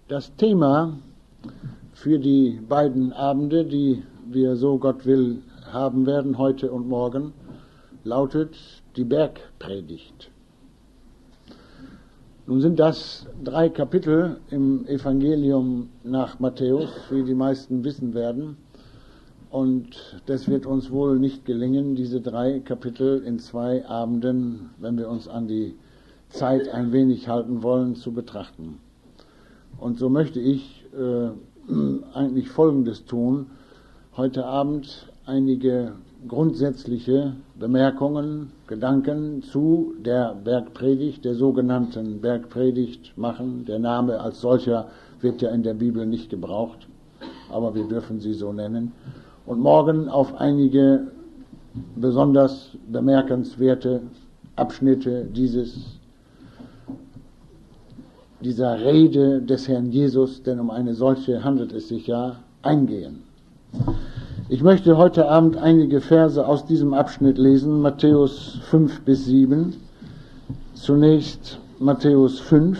Das Thema für die beiden Abende, die wir, so Gott will, haben werden, heute und morgen, lautet die Bergpredigt. Nun sind das 3 Kapitel im Evangelium nach Matthäus, wie die meisten wissen werden. Und das wird uns wohl nicht gelingen, diese 3 Kapitel in 2 Abenden, wenn wir uns an die Zeit ein wenig halten wollen, zu betrachten. Und so möchte ich eigentlich Folgendes tun. Heute Abend einige grundsätzliche Bemerkungen, Gedanken zu der Bergpredigt, der sogenannten Bergpredigt machen. Der Name als solcher wird ja in der Bibel nicht gebraucht, aber wir dürfen sie so nennen. Und morgen auf einige besonders bemerkenswerte Abschnitte dieser Rede des Herrn Jesus, denn um eine solche handelt es sich ja, eingehen. Ich möchte heute Abend einige Verse aus diesem Abschnitt lesen, Matthäus 5 bis 7. Zunächst Matthäus 5,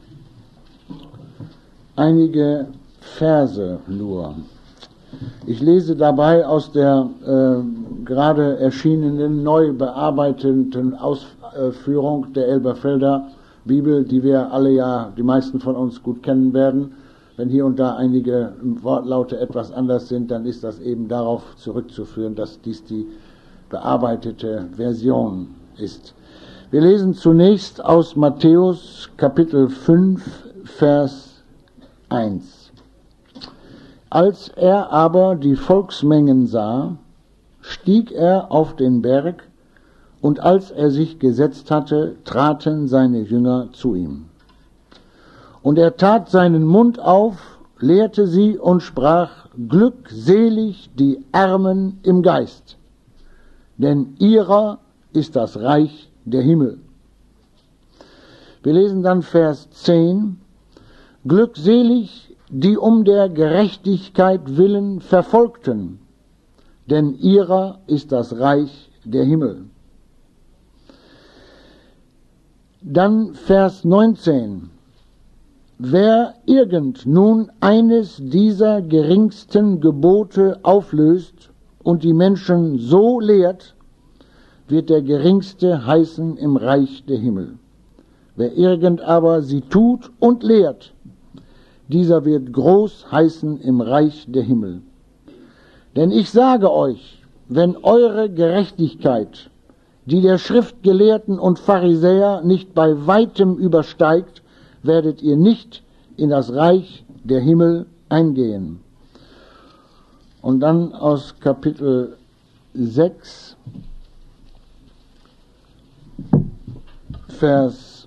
einige Verse nur. Ich lese dabei aus der gerade erschienenen, neu bearbeiteten Ausführung der Elberfelder Bibel, die wir alle ja, die meisten von uns gut kennen werden. Wenn hier und da einige Wortlaute etwas anders sind, dann ist das eben darauf zurückzuführen, dass dies die bearbeitete Version ist. Wir lesen zunächst aus Matthäus Kapitel 5, Vers 1. Als er aber die Volksmengen sah, stieg er auf den Berg, und als er sich gesetzt hatte, traten seine Jünger zu ihm. Und er tat seinen Mund auf, lehrte sie und sprach: Glückselig die Armen im Geist, denn ihrer ist das Reich der Himmel. Wir lesen dann Vers 10. Glückselig die um der Gerechtigkeit willen Verfolgten, denn ihrer ist das Reich der Himmel. Dann Vers 19. Wer irgend nun eines dieser geringsten Gebote auflöst und die Menschen so lehrt, wird der Geringste heißen im Reich der Himmel. Wer irgend aber sie tut und lehrt, dieser wird groß heißen im Reich der Himmel. Denn ich sage euch, wenn eure Gerechtigkeit, die der Schriftgelehrten und Pharisäer nicht bei weitem übersteigt, werdet ihr nicht in das Reich der Himmel eingehen. Und dann aus Kapitel 6, Vers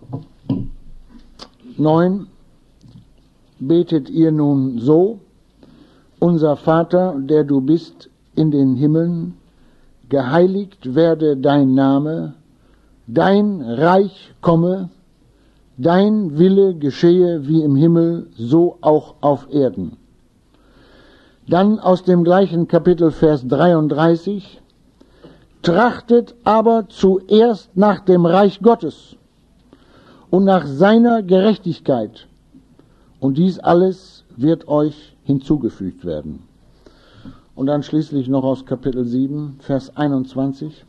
9, betet ihr nun so: Unser Vater, der du bist in den Himmeln, geheiligt werde dein Name, dein Reich komme, dein Wille geschehe wie im Himmel, so auch auf Erden. Dann aus dem gleichen Kapitel Vers 33, trachtet aber zuerst nach dem Reich Gottes und nach seiner Gerechtigkeit, und dies alles wird euch hinzugefügt werden. Und dann schließlich noch aus Kapitel 7, Vers 21.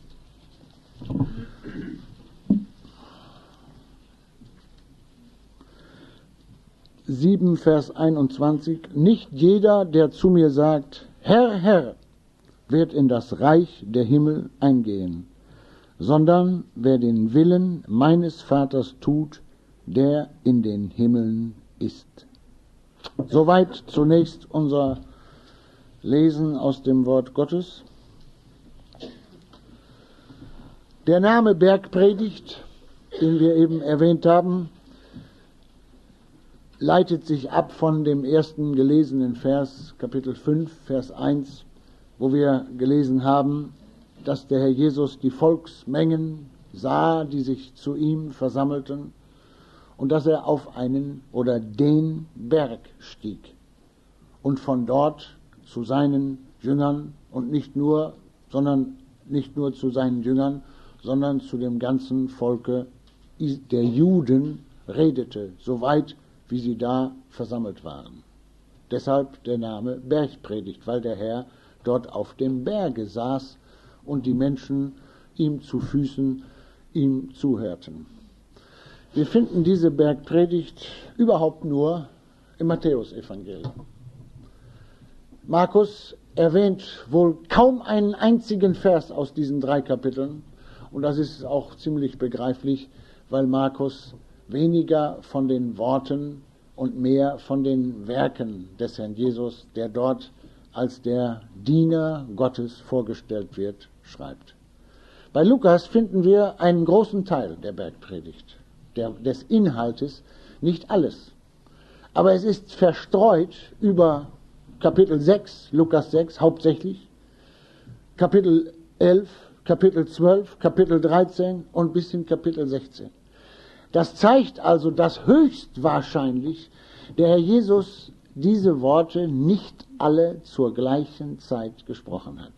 Vers 21. Nicht jeder, der zu mir sagt, Herr, Herr, wird in das Reich der Himmel eingehen, sondern wer den Willen meines Vaters tut, der in den Himmeln ist. Soweit zunächst unser Lesen aus dem Wort Gottes. Der Name Bergpredigt, den wir eben erwähnt haben, leitet sich ab von dem ersten gelesenen Vers, Kapitel 5, Vers 1, wo wir gelesen haben, dass der Herr Jesus die Volksmengen sah, die sich zu ihm versammelten, und dass er auf einen oder den Berg stieg und von dort zu seinen Jüngern und nicht nur zu seinen Jüngern, sondern zu dem ganzen Volke der Juden redete, soweit wie sie da versammelt waren. Deshalb der Name Bergpredigt, weil der Herr dort auf dem Berge saß und die Menschen ihm zu Füßen ihm zuhörten. Wir finden diese Bergpredigt überhaupt nur im Matthäusevangelium. Markus erwähnt wohl kaum einen einzigen Vers aus diesen 3 Kapiteln, und das ist auch ziemlich begreiflich, weil Markus weniger von den Worten und mehr von den Werken des Herrn Jesus, der dort als der Diener Gottes vorgestellt wird, schreibt. Bei Lukas finden wir einen großen Teil der Bergpredigt, des Inhaltes, nicht alles. Aber es ist verstreut über Kapitel 6, Lukas 6 hauptsächlich, Kapitel 11, Kapitel 12, Kapitel 13 und bis in Kapitel 16. Das zeigt also, dass höchstwahrscheinlich der Herr Jesus diese Worte nicht alle zur gleichen Zeit gesprochen hat.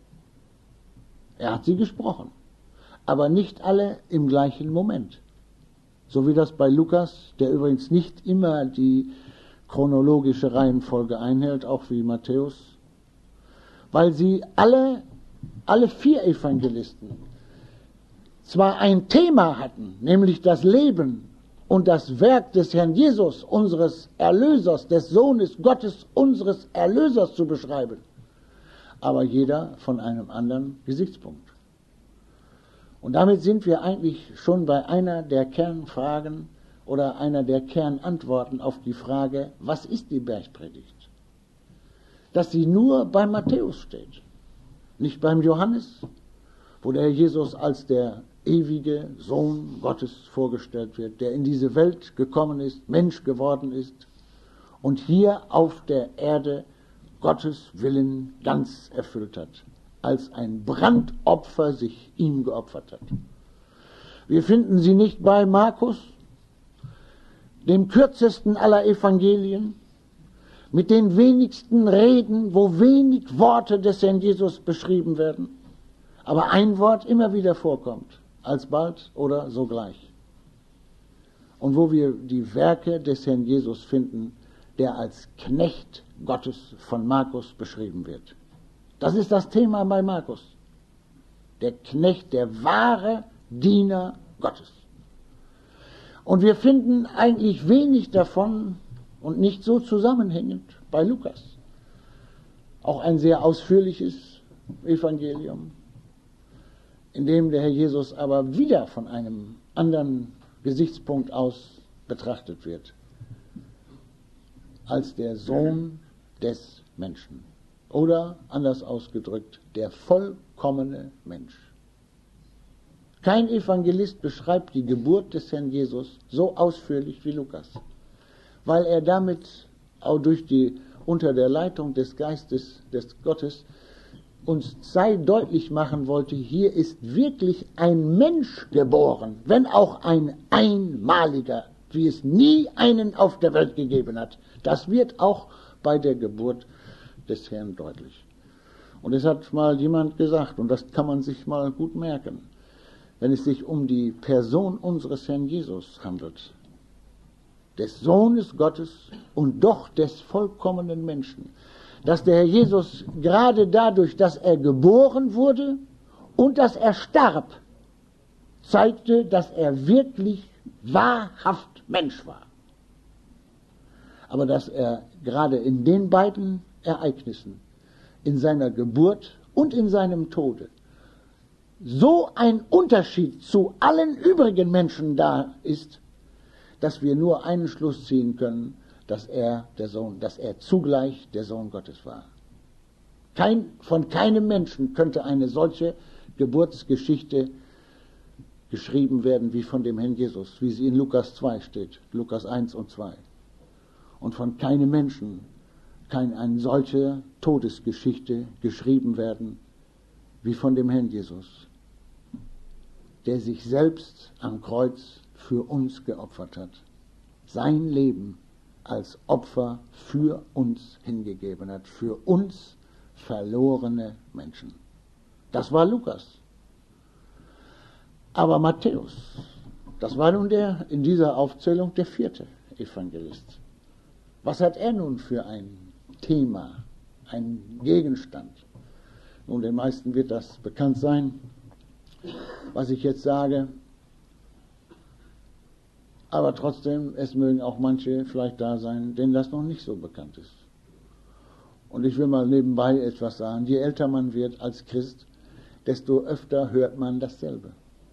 Er hat sie gesprochen, aber nicht alle im gleichen Moment. So wie das bei Lukas, der übrigens nicht immer die chronologische Reihenfolge einhält, auch wie Matthäus, weil sie alle 4 Evangelisten zwar ein Thema hatten, nämlich das Leben und das Werk des Herrn Jesus, unseres Erlösers, des Sohnes Gottes, unseres Erlösers zu beschreiben, aber jeder von einem anderen Gesichtspunkt. Und damit sind wir eigentlich schon bei einer der Kernfragen oder einer der Kernantworten auf die Frage, was ist die Bergpredigt? Dass sie nur bei Matthäus steht, nicht beim Johannes, wo der Herr Jesus als der ewige Sohn Gottes vorgestellt wird, der in diese Welt gekommen ist, Mensch geworden ist und hier auf der Erde Gottes Willen ganz erfüllt hat, als ein Brandopfer sich ihm geopfert hat. Wir finden sie nicht bei Markus, dem kürzesten aller Evangelien, mit den wenigsten Reden, wo wenig Worte des Herrn Jesus beschrieben werden, aber ein Wort immer wieder vorkommt, alsbald oder sogleich. Und wo wir die Werke des Herrn Jesus finden, der als Knecht Gottes von Markus beschrieben wird. Das ist das Thema bei Markus. Der Knecht, der wahre Diener Gottes. Und wir finden eigentlich wenig davon und nicht so zusammenhängend bei Lukas. Auch ein sehr ausführliches Evangelium, in dem der Herr Jesus aber wieder von einem anderen Gesichtspunkt aus betrachtet wird, als der Sohn des Menschen. Oder anders ausgedrückt, der vollkommene Mensch. Kein Evangelist beschreibt die Geburt des Herrn Jesus so ausführlich wie Lukas, weil er damit auch unter der Leitung des Geistes des Gottes uns deutlich machen wollte, hier ist wirklich ein Mensch geboren, wenn auch ein einmaliger, wie es nie einen auf der Welt gegeben hat. Das wird auch bei der Geburt des Herrn deutlich. Und es hat mal jemand gesagt, und das kann man sich mal gut merken, wenn es sich um die Person unseres Herrn Jesus handelt, des Sohnes Gottes und doch des vollkommenen Menschen, dass der Herr Jesus gerade dadurch, dass er geboren wurde und dass er starb, zeigte, dass er wirklich wahrhaft Mensch war. Aber dass er gerade in den beiden Ereignissen, in seiner Geburt und in seinem Tode, so ein Unterschied zu allen übrigen Menschen da ist, dass wir nur einen Schluss ziehen können, dass er zugleich der Sohn Gottes war. Von keinem Menschen könnte eine solche Geburtsgeschichte geschrieben werden wie von dem Herrn Jesus, wie sie in Lukas 2 steht, Lukas 1 und 2. Und von keinem Menschen kann eine solche Todesgeschichte geschrieben werden wie von dem Herrn Jesus, der sich selbst am Kreuz für uns geopfert hat, sein Leben als Opfer für uns hingegeben hat, für uns verlorene Menschen. Das war Lukas. Aber Matthäus, das war nun in dieser Aufzählung der 4. Evangelist. Was hat er nun für ein Thema, ein Gegenstand? Nun, den meisten wird das bekannt sein, was ich jetzt sage. Aber trotzdem, es mögen auch manche vielleicht da sein, denen das noch nicht so bekannt ist. Und ich will mal nebenbei etwas sagen. Je älter man wird als Christ, desto öfter hört man dasselbe.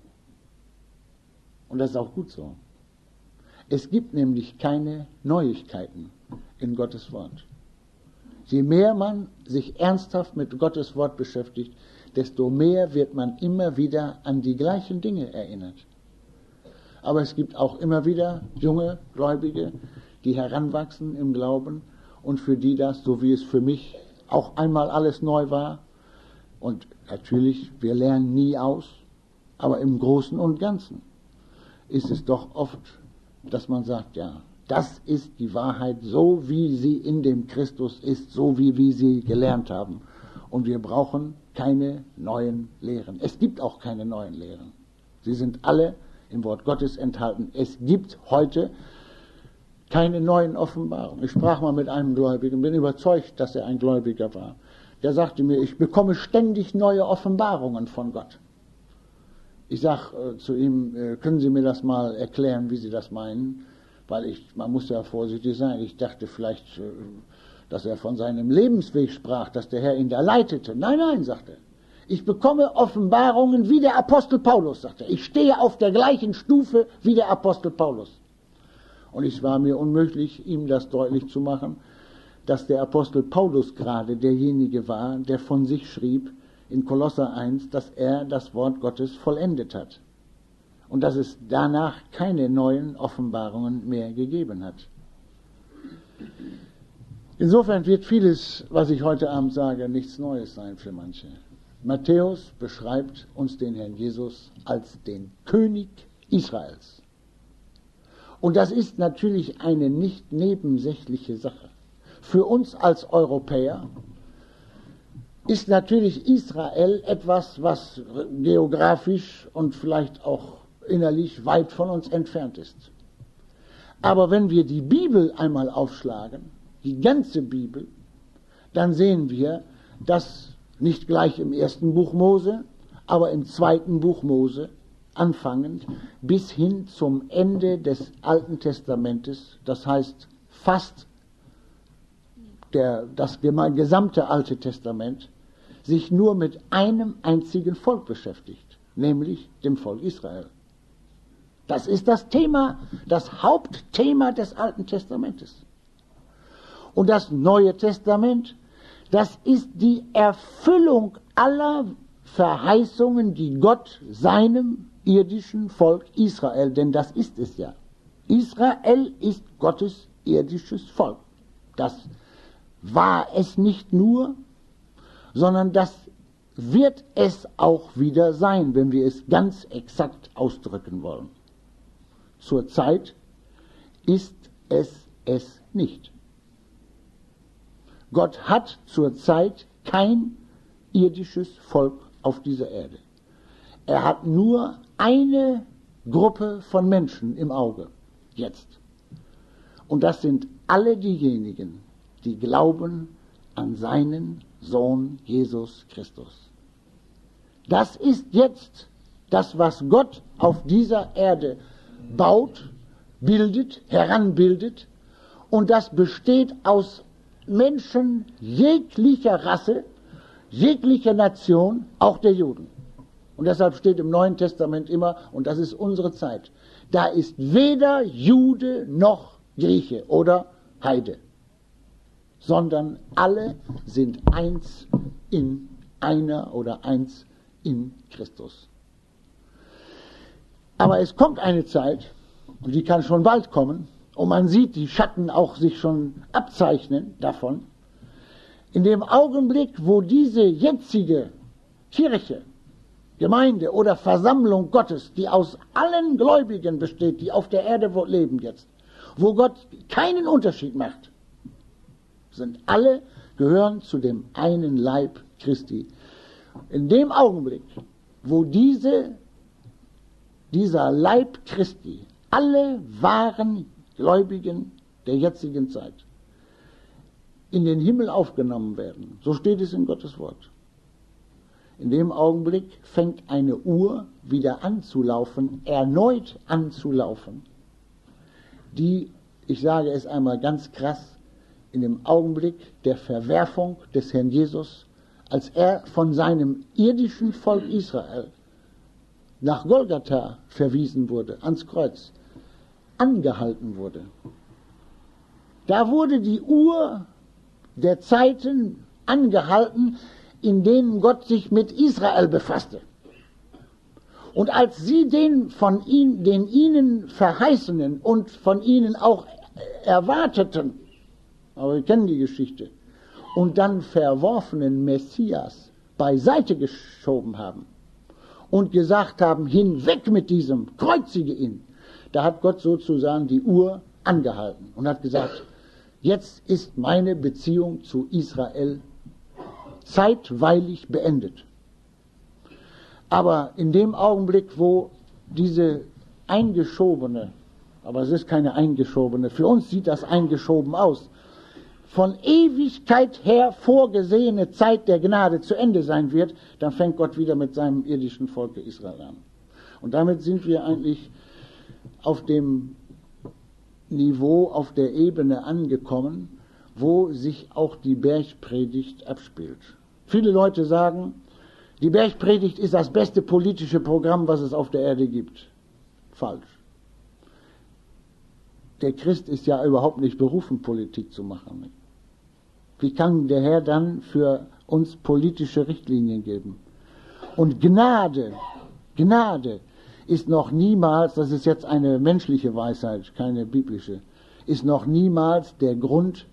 Und das ist auch gut so. Es gibt nämlich keine Neuigkeiten in Gottes Wort. Je mehr man sich ernsthaft mit Gottes Wort beschäftigt, desto mehr wird man immer wieder an die gleichen Dinge erinnert. Aber es gibt auch immer wieder junge Gläubige, die heranwachsen im Glauben und für die das, so wie es für mich auch einmal alles neu war, und natürlich, wir lernen nie aus, aber im Großen und Ganzen ist es doch oft, dass man sagt, ja, das ist die Wahrheit, so wie sie in dem Christus ist, so wie wir sie gelernt haben. Und wir brauchen keine neuen Lehren. Es gibt auch keine neuen Lehren. Sie sind alle im Wort Gottes enthalten. Es gibt heute keine neuen Offenbarungen. Ich sprach mal mit einem Gläubigen, bin überzeugt, dass er ein Gläubiger war. Der sagte mir, ich bekomme ständig neue Offenbarungen von Gott. Ich sag zu ihm, können Sie mir das mal erklären, wie Sie das meinen? Weil man muss ja vorsichtig sein. Ich dachte vielleicht, dass er von seinem Lebensweg sprach, dass der Herr ihn da leitete. Nein, nein, sagte er. Ich bekomme Offenbarungen wie der Apostel Paulus, sagte er. Ich stehe auf der gleichen Stufe wie der Apostel Paulus. Und es war mir unmöglich, ihm das deutlich zu machen, dass der Apostel Paulus gerade derjenige war, der von sich schrieb in Kolosser 1, dass er das Wort Gottes vollendet hat. Und dass es danach keine neuen Offenbarungen mehr gegeben hat. Insofern wird vieles, was ich heute Abend sage, nichts Neues sein für manche. Matthäus beschreibt uns den Herrn Jesus als den König Israels. Und das ist natürlich eine nicht nebensächliche Sache. Für uns als Europäer ist natürlich Israel etwas, was geografisch und vielleicht auch innerlich weit von uns entfernt ist. Aber wenn wir die Bibel einmal aufschlagen, die ganze Bibel, dann sehen wir, dass nicht gleich im ersten Buch Mose, aber im zweiten Buch Mose, anfangend bis hin zum Ende des Alten Testamentes, das heißt fast das gesamte Alte Testament, sich nur mit einem einzigen Volk beschäftigt, nämlich dem Volk Israel. Das ist das Thema, das Hauptthema des Alten Testamentes. Und das Neue Testament, das ist die Erfüllung aller Verheißungen, die Gott seinem irdischen Volk Israel, denn das ist es ja. Israel ist Gottes irdisches Volk. Das war es nicht nur, sondern das wird es auch wieder sein, wenn wir es ganz exakt ausdrücken wollen. Zurzeit ist es nicht. Gott hat zurzeit kein irdisches Volk auf dieser Erde. Er hat nur eine Gruppe von Menschen im Auge, jetzt. Und das sind alle diejenigen, die glauben an seinen Sohn Jesus Christus. Das ist jetzt das, was Gott auf dieser Erde baut, bildet, heranbildet, und das besteht aus Menschen jeglicher Rasse, jeglicher Nation, auch der Juden. Und deshalb steht im Neuen Testament immer, und das ist unsere Zeit, da ist weder Jude noch Grieche oder Heide, sondern alle sind eins in einer oder eins in Christus. Aber es kommt eine Zeit, und die kann schon bald kommen, und man sieht die Schatten auch sich schon abzeichnen davon, in dem Augenblick, wo diese jetzige Kirche, Gemeinde oder Versammlung Gottes, die aus allen Gläubigen besteht, die auf der Erde leben jetzt, wo Gott keinen Unterschied macht, gehören zu dem einen Leib Christi. In dem Augenblick, wo dieser Leib Christi alle wahren Gläubigen der jetzigen Zeit in den Himmel aufgenommen werden, so steht es in Gottes Wort, in dem Augenblick fängt eine Uhr wieder an zu laufen, erneut anzulaufen, die, ich sage es einmal ganz krass, in dem Augenblick der Verwerfung des Herrn Jesus, als er von seinem irdischen Volk Israel nach Golgatha verwiesen wurde, ans Kreuz, angehalten wurde. Da wurde die Uhr der Zeiten angehalten, in denen Gott sich mit Israel befasste. Und als sie den ihnen verheißenen und von ihnen auch erwarteten, aber wir kennen die Geschichte, und dann verworfenen Messias beiseite geschoben haben und gesagt haben, hinweg mit diesem, kreuzige ihn, da hat Gott sozusagen die Uhr angehalten und hat gesagt, jetzt ist meine Beziehung zu Israel zeitweilig beendet. Aber in dem Augenblick, wo diese eingeschobene, aber es ist keine eingeschobene, für uns sieht das eingeschoben aus, von Ewigkeit her vorgesehene Zeit der Gnade zu Ende sein wird, dann fängt Gott wieder mit seinem irdischen Volke Israel an. Und damit sind wir eigentlich auf dem Niveau, auf der Ebene angekommen, wo sich auch die Bergpredigt abspielt. Viele Leute sagen, die Bergpredigt ist das beste politische Programm, was es auf der Erde gibt. Falsch. Der Christ ist ja überhaupt nicht berufen, Politik zu machen. Wie kann der Herr dann für uns politische Richtlinien geben? Und Gnade ist noch niemals, das ist jetzt eine menschliche Weisheit, keine biblische, ist noch niemals der Grund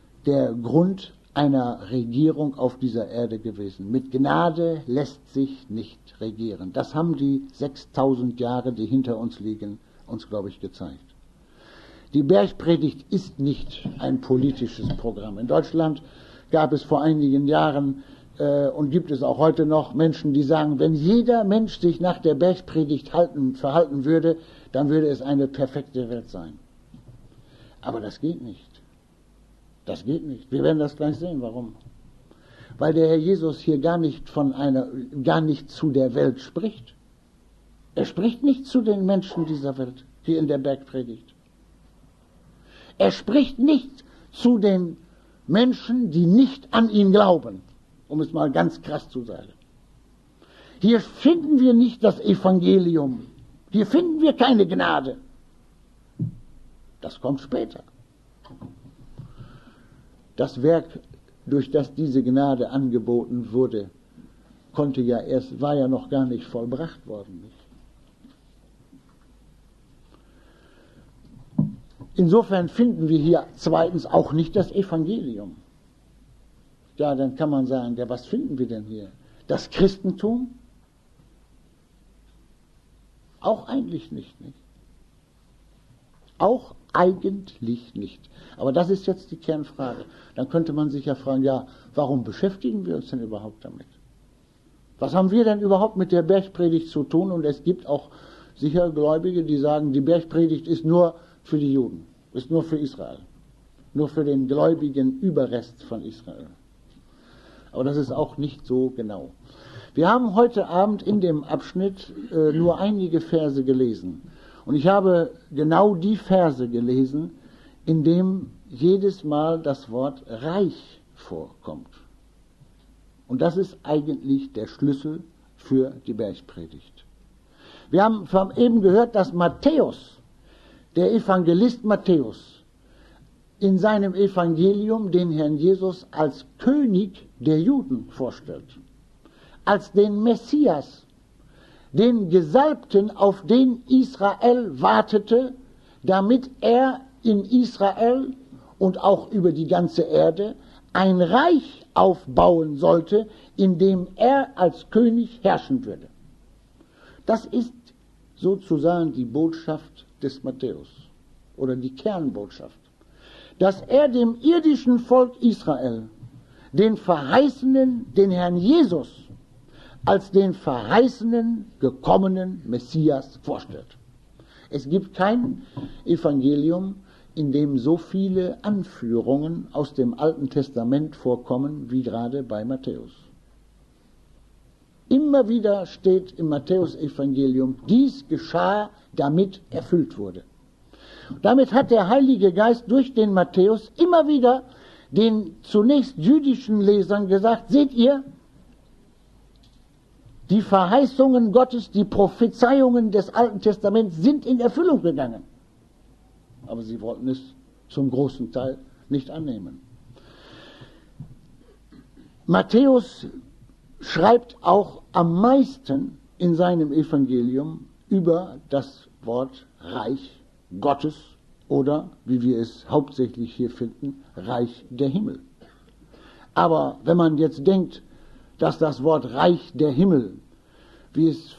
einer Regierung auf dieser Erde gewesen. Mit Gnade lässt sich nicht regieren. Das haben die 6000 Jahre, die hinter uns liegen, uns, glaube ich, gezeigt. Die Bergpredigt ist nicht ein politisches Programm. In Deutschland gab es vor einigen Jahren und gibt es auch heute noch Menschen, die sagen, wenn jeder Mensch sich nach der Bergpredigt verhalten würde, dann würde es eine perfekte Welt sein. Aber das geht nicht. Das geht nicht. Wir werden das gleich sehen, warum. Weil der Herr Jesus hier gar nicht zu der Welt spricht. Er spricht nicht zu den Menschen dieser Welt, hier in der Bergpredigt. Er spricht nicht zu den Menschen, die nicht an ihn glauben, um es mal ganz krass zu sagen. Hier finden wir nicht das Evangelium. Hier finden wir keine Gnade. Das kommt später. Das Werk, durch das diese Gnade angeboten wurde, war ja noch gar nicht vollbracht worden. Insofern finden wir hier zweitens auch nicht das Evangelium. Ja, dann kann man sagen, ja, was finden wir denn hier? Das Christentum? Auch eigentlich nicht. Auch eigentlich nicht. Aber das ist jetzt die Kernfrage. Dann könnte man sich ja fragen, ja, warum beschäftigen wir uns denn überhaupt damit? Was haben wir denn überhaupt mit der Bergpredigt zu tun? Und es gibt auch sicher Gläubige, die sagen, die Bergpredigt ist nur für die Juden, ist nur für Israel, nur für den gläubigen Überrest von Israel. Aber das ist auch nicht so genau. Wir haben heute Abend in dem Abschnitt nur einige Verse gelesen. Und ich habe genau die Verse gelesen, in dem jedes Mal das Wort Reich vorkommt. Und das ist eigentlich der Schlüssel für die Bergpredigt. Wir haben eben gehört, dass Matthäus, der Evangelist Matthäus, in seinem Evangelium den Herrn Jesus als König der Juden vorstellt, als den Messias, den Gesalbten, auf den Israel wartete, damit er in Israel und auch über die ganze Erde ein Reich aufbauen sollte, in dem er als König herrschen würde. Das ist sozusagen die Botschaft des Matthäus oder die Kernbotschaft, dass er dem irdischen Volk Israel den verheißenen, den Herrn Jesus, als den verheißenen, gekommenen Messias vorstellt. Es gibt kein Evangelium, in dem so viele Anführungen aus dem Alten Testament vorkommen, wie gerade bei Matthäus. Immer wieder steht im Matthäusevangelium, dies geschah, damit erfüllt wurde. Damit hat der Heilige Geist durch den Matthäus immer wieder den zunächst jüdischen Lesern gesagt, seht ihr, die Verheißungen Gottes, die Prophezeiungen des Alten Testaments sind in Erfüllung gegangen. Aber sie wollten es zum großen Teil nicht annehmen. Matthäus schreibt auch am meisten in seinem Evangelium über das Wort Reich Gottes oder, wie wir es hauptsächlich hier finden, Reich der Himmel. Aber wenn man jetzt denkt, dass das Wort Reich der Himmel, wie es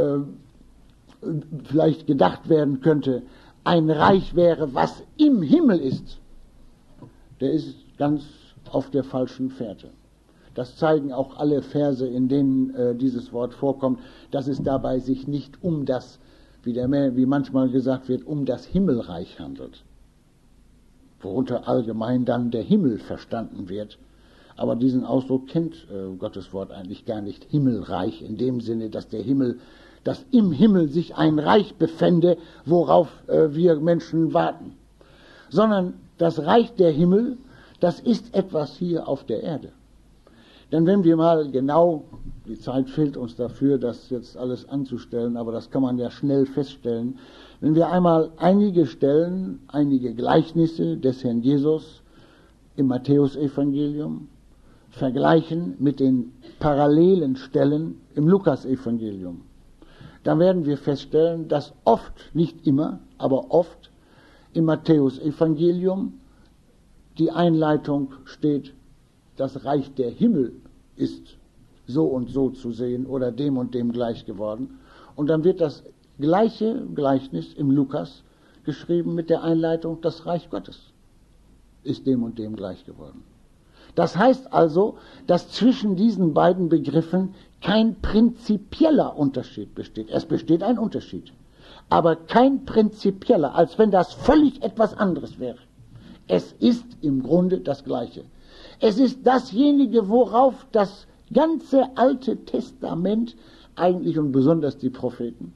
vielleicht gedacht werden könnte, ein Reich wäre, was im Himmel ist, der ist ganz auf der falschen Fährte. Das zeigen auch alle Verse, in denen dieses Wort vorkommt, dass es dabei sich nicht um das, wie manchmal gesagt wird, um das Himmelreich handelt, worunter allgemein dann der Himmel verstanden wird. Aber diesen Ausdruck kennt Gottes Wort eigentlich gar nicht, Himmelreich, in dem Sinne, dass im Himmel sich ein Reich befände, worauf wir Menschen warten. Sondern das Reich der Himmel, das ist etwas hier auf der Erde. Denn wenn wir mal genau, die Zeit fehlt uns dafür, das jetzt alles anzustellen, aber das kann man ja schnell feststellen, wenn wir einmal einige Stellen, einige Gleichnisse des Herrn Jesus im Matthäusevangelium vergleichen mit den parallelen Stellen im Lukasevangelium, dann werden wir feststellen, dass oft, nicht immer, aber oft im Matthäusevangelium die Einleitung steht, das Reich der Himmel ist so und so zu sehen oder dem und dem gleich geworden. Und dann wird das gleiche Gleichnis im Lukas geschrieben mit der Einleitung, das Reich Gottes ist dem und dem gleich geworden. Das heißt also, dass zwischen diesen beiden Begriffen kein prinzipieller Unterschied besteht. Es besteht ein Unterschied, aber kein prinzipieller, als wenn das völlig etwas anderes wäre. Es ist im Grunde das Gleiche. Es ist dasjenige, worauf das ganze Alte Testament eigentlich und besonders die Propheten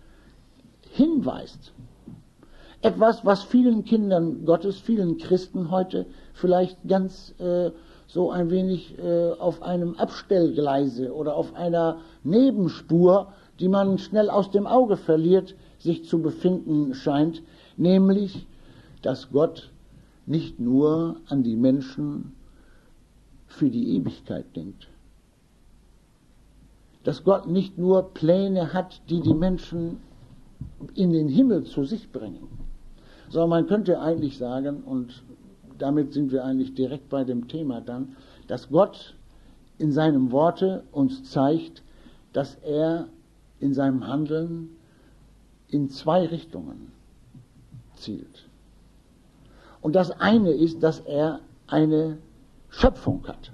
hinweist. Etwas, was vielen Kindern Gottes, vielen Christen heute vielleicht ganz so ein wenig auf einem Abstellgleise oder auf einer Nebenspur, die man schnell aus dem Auge verliert, sich zu befinden scheint, nämlich, dass Gott nicht nur an die Menschen für die Ewigkeit denkt. Dass Gott nicht nur Pläne hat, die die Menschen in den Himmel zu sich bringen, sondern man könnte eigentlich sagen, und damit sind wir eigentlich direkt bei dem Thema dann, dass Gott in seinem Worte uns zeigt, dass er in seinem Handeln in zwei Richtungen zielt. Und das eine ist, dass er eine Schöpfung hat.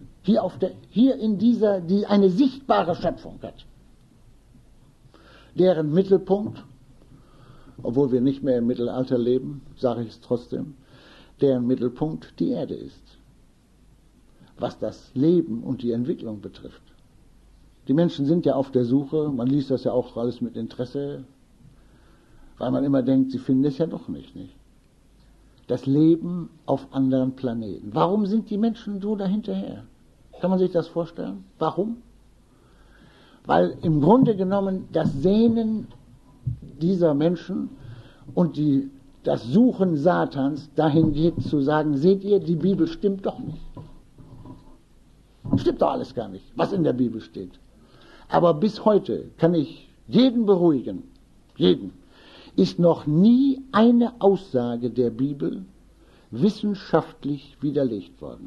Eine sichtbare Schöpfung hat. Deren Mittelpunkt, obwohl wir nicht mehr im Mittelalter leben, sage ich es trotzdem, deren Mittelpunkt die Erde ist. Was das Leben und die Entwicklung betrifft. Die Menschen sind ja auf der Suche, man liest das ja auch alles mit Interesse, weil man immer denkt, sie finden es ja doch nicht. Das Leben auf anderen Planeten. Warum sind die Menschen so dahinterher? Kann man sich das vorstellen? Warum? Weil im Grunde genommen das Sehnen dieser Menschen und das Suchen Satans dahin geht zu sagen, seht ihr, die Bibel stimmt doch nicht. Stimmt doch alles gar nicht, was in der Bibel steht. Aber bis heute kann ich jeden beruhigen, ist noch nie eine Aussage der Bibel wissenschaftlich widerlegt worden.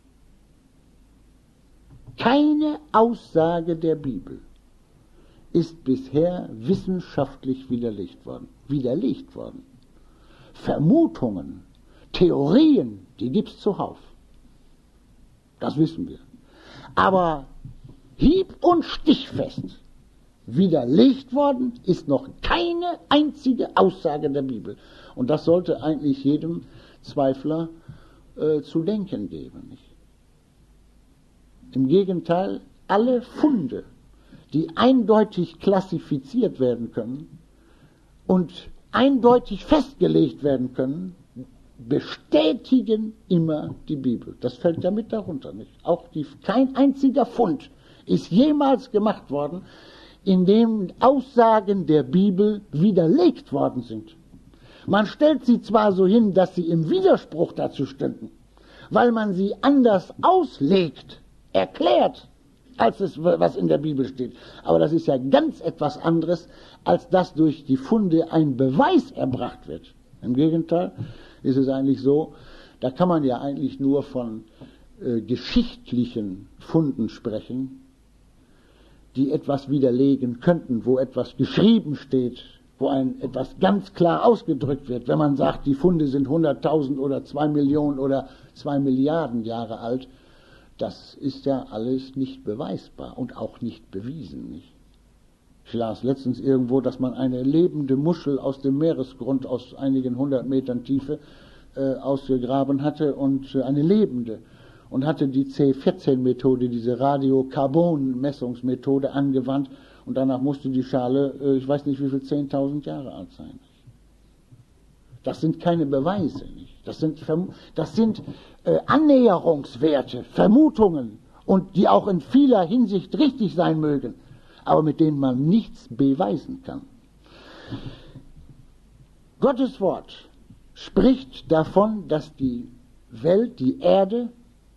Keine Aussage der Bibel ist bisher wissenschaftlich widerlegt worden. Vermutungen, Theorien, die gibt's zuhauf. Das wissen wir. Aber hieb- und stichfest widerlegt worden ist noch keine einzige Aussage der Bibel. Und das sollte eigentlich jedem Zweifler zu denken geben. Nicht? Im Gegenteil, alle Funde, die eindeutig klassifiziert werden können und eindeutig festgelegt werden können, bestätigen immer die Bibel. Das fällt ja mit darunter, nicht? Auch kein einziger Fund ist jemals gemacht worden, in dem Aussagen der Bibel widerlegt worden sind. Man stellt sie zwar so hin, dass sie im Widerspruch dazu stünden, weil man sie anders auslegt, erklärt, als es, was in der Bibel steht. Aber das ist ja ganz etwas anderes, als dass durch die Funde ein Beweis erbracht wird. Im Gegenteil ist es eigentlich so, da kann man ja eigentlich nur von geschichtlichen Funden sprechen, die etwas widerlegen könnten, wo etwas geschrieben steht, wo etwas ganz klar ausgedrückt wird. Wenn man sagt, die Funde sind 100.000 oder 2 Millionen oder 2 Milliarden Jahre alt, das ist ja alles nicht beweisbar und auch nicht bewiesen. Nicht? Ich las letztens irgendwo, dass man eine lebende Muschel aus dem Meeresgrund aus einigen 100 Metern Tiefe ausgegraben hatte, und eine lebende, und hatte die C14-Methode, diese Radiokarbon-Messungsmethode angewandt, und danach musste die Schale, ich weiß nicht wie viel, 10.000 Jahre alt sein. Das sind keine Beweise, nicht? Das sind Annäherungswerte, Vermutungen, und die auch in vieler Hinsicht richtig sein mögen, aber mit denen man nichts beweisen kann. Gottes Wort spricht davon, dass die Welt, die Erde,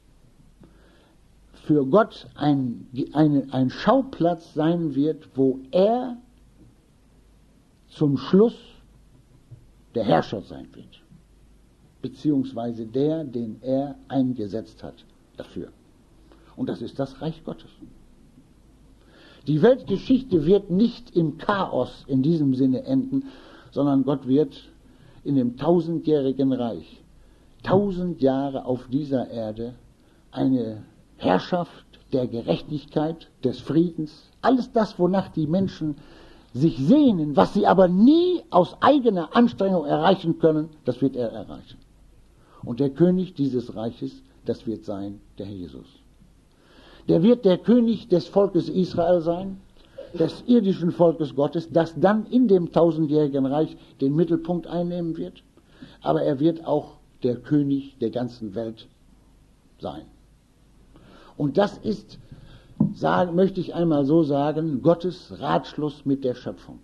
für Gott ein Schauplatz sein wird, wo er zum Schluss der Herrscher sein wird, beziehungsweise der, den er eingesetzt hat dafür. Und das ist das Reich Gottes. Die Weltgeschichte wird nicht im Chaos in diesem Sinne enden, sondern Gott wird in dem 1000-jährigen Reich, 1000 Jahre auf dieser Erde, eine Herrschaft der Gerechtigkeit, des Friedens, alles das, wonach die Menschen sich sehnen, was sie aber nie aus eigener Anstrengung erreichen können, das wird er erreichen. Und der König dieses Reiches, das wird sein der Herr Jesus. Der wird der König des Volkes Israel sein, des irdischen Volkes Gottes, das dann in dem 1000-jährigen Reich den Mittelpunkt einnehmen wird. Aber er wird auch der König der ganzen Welt sein. Und das ist, möchte ich einmal so sagen, Gottes Ratschluss mit der Schöpfung.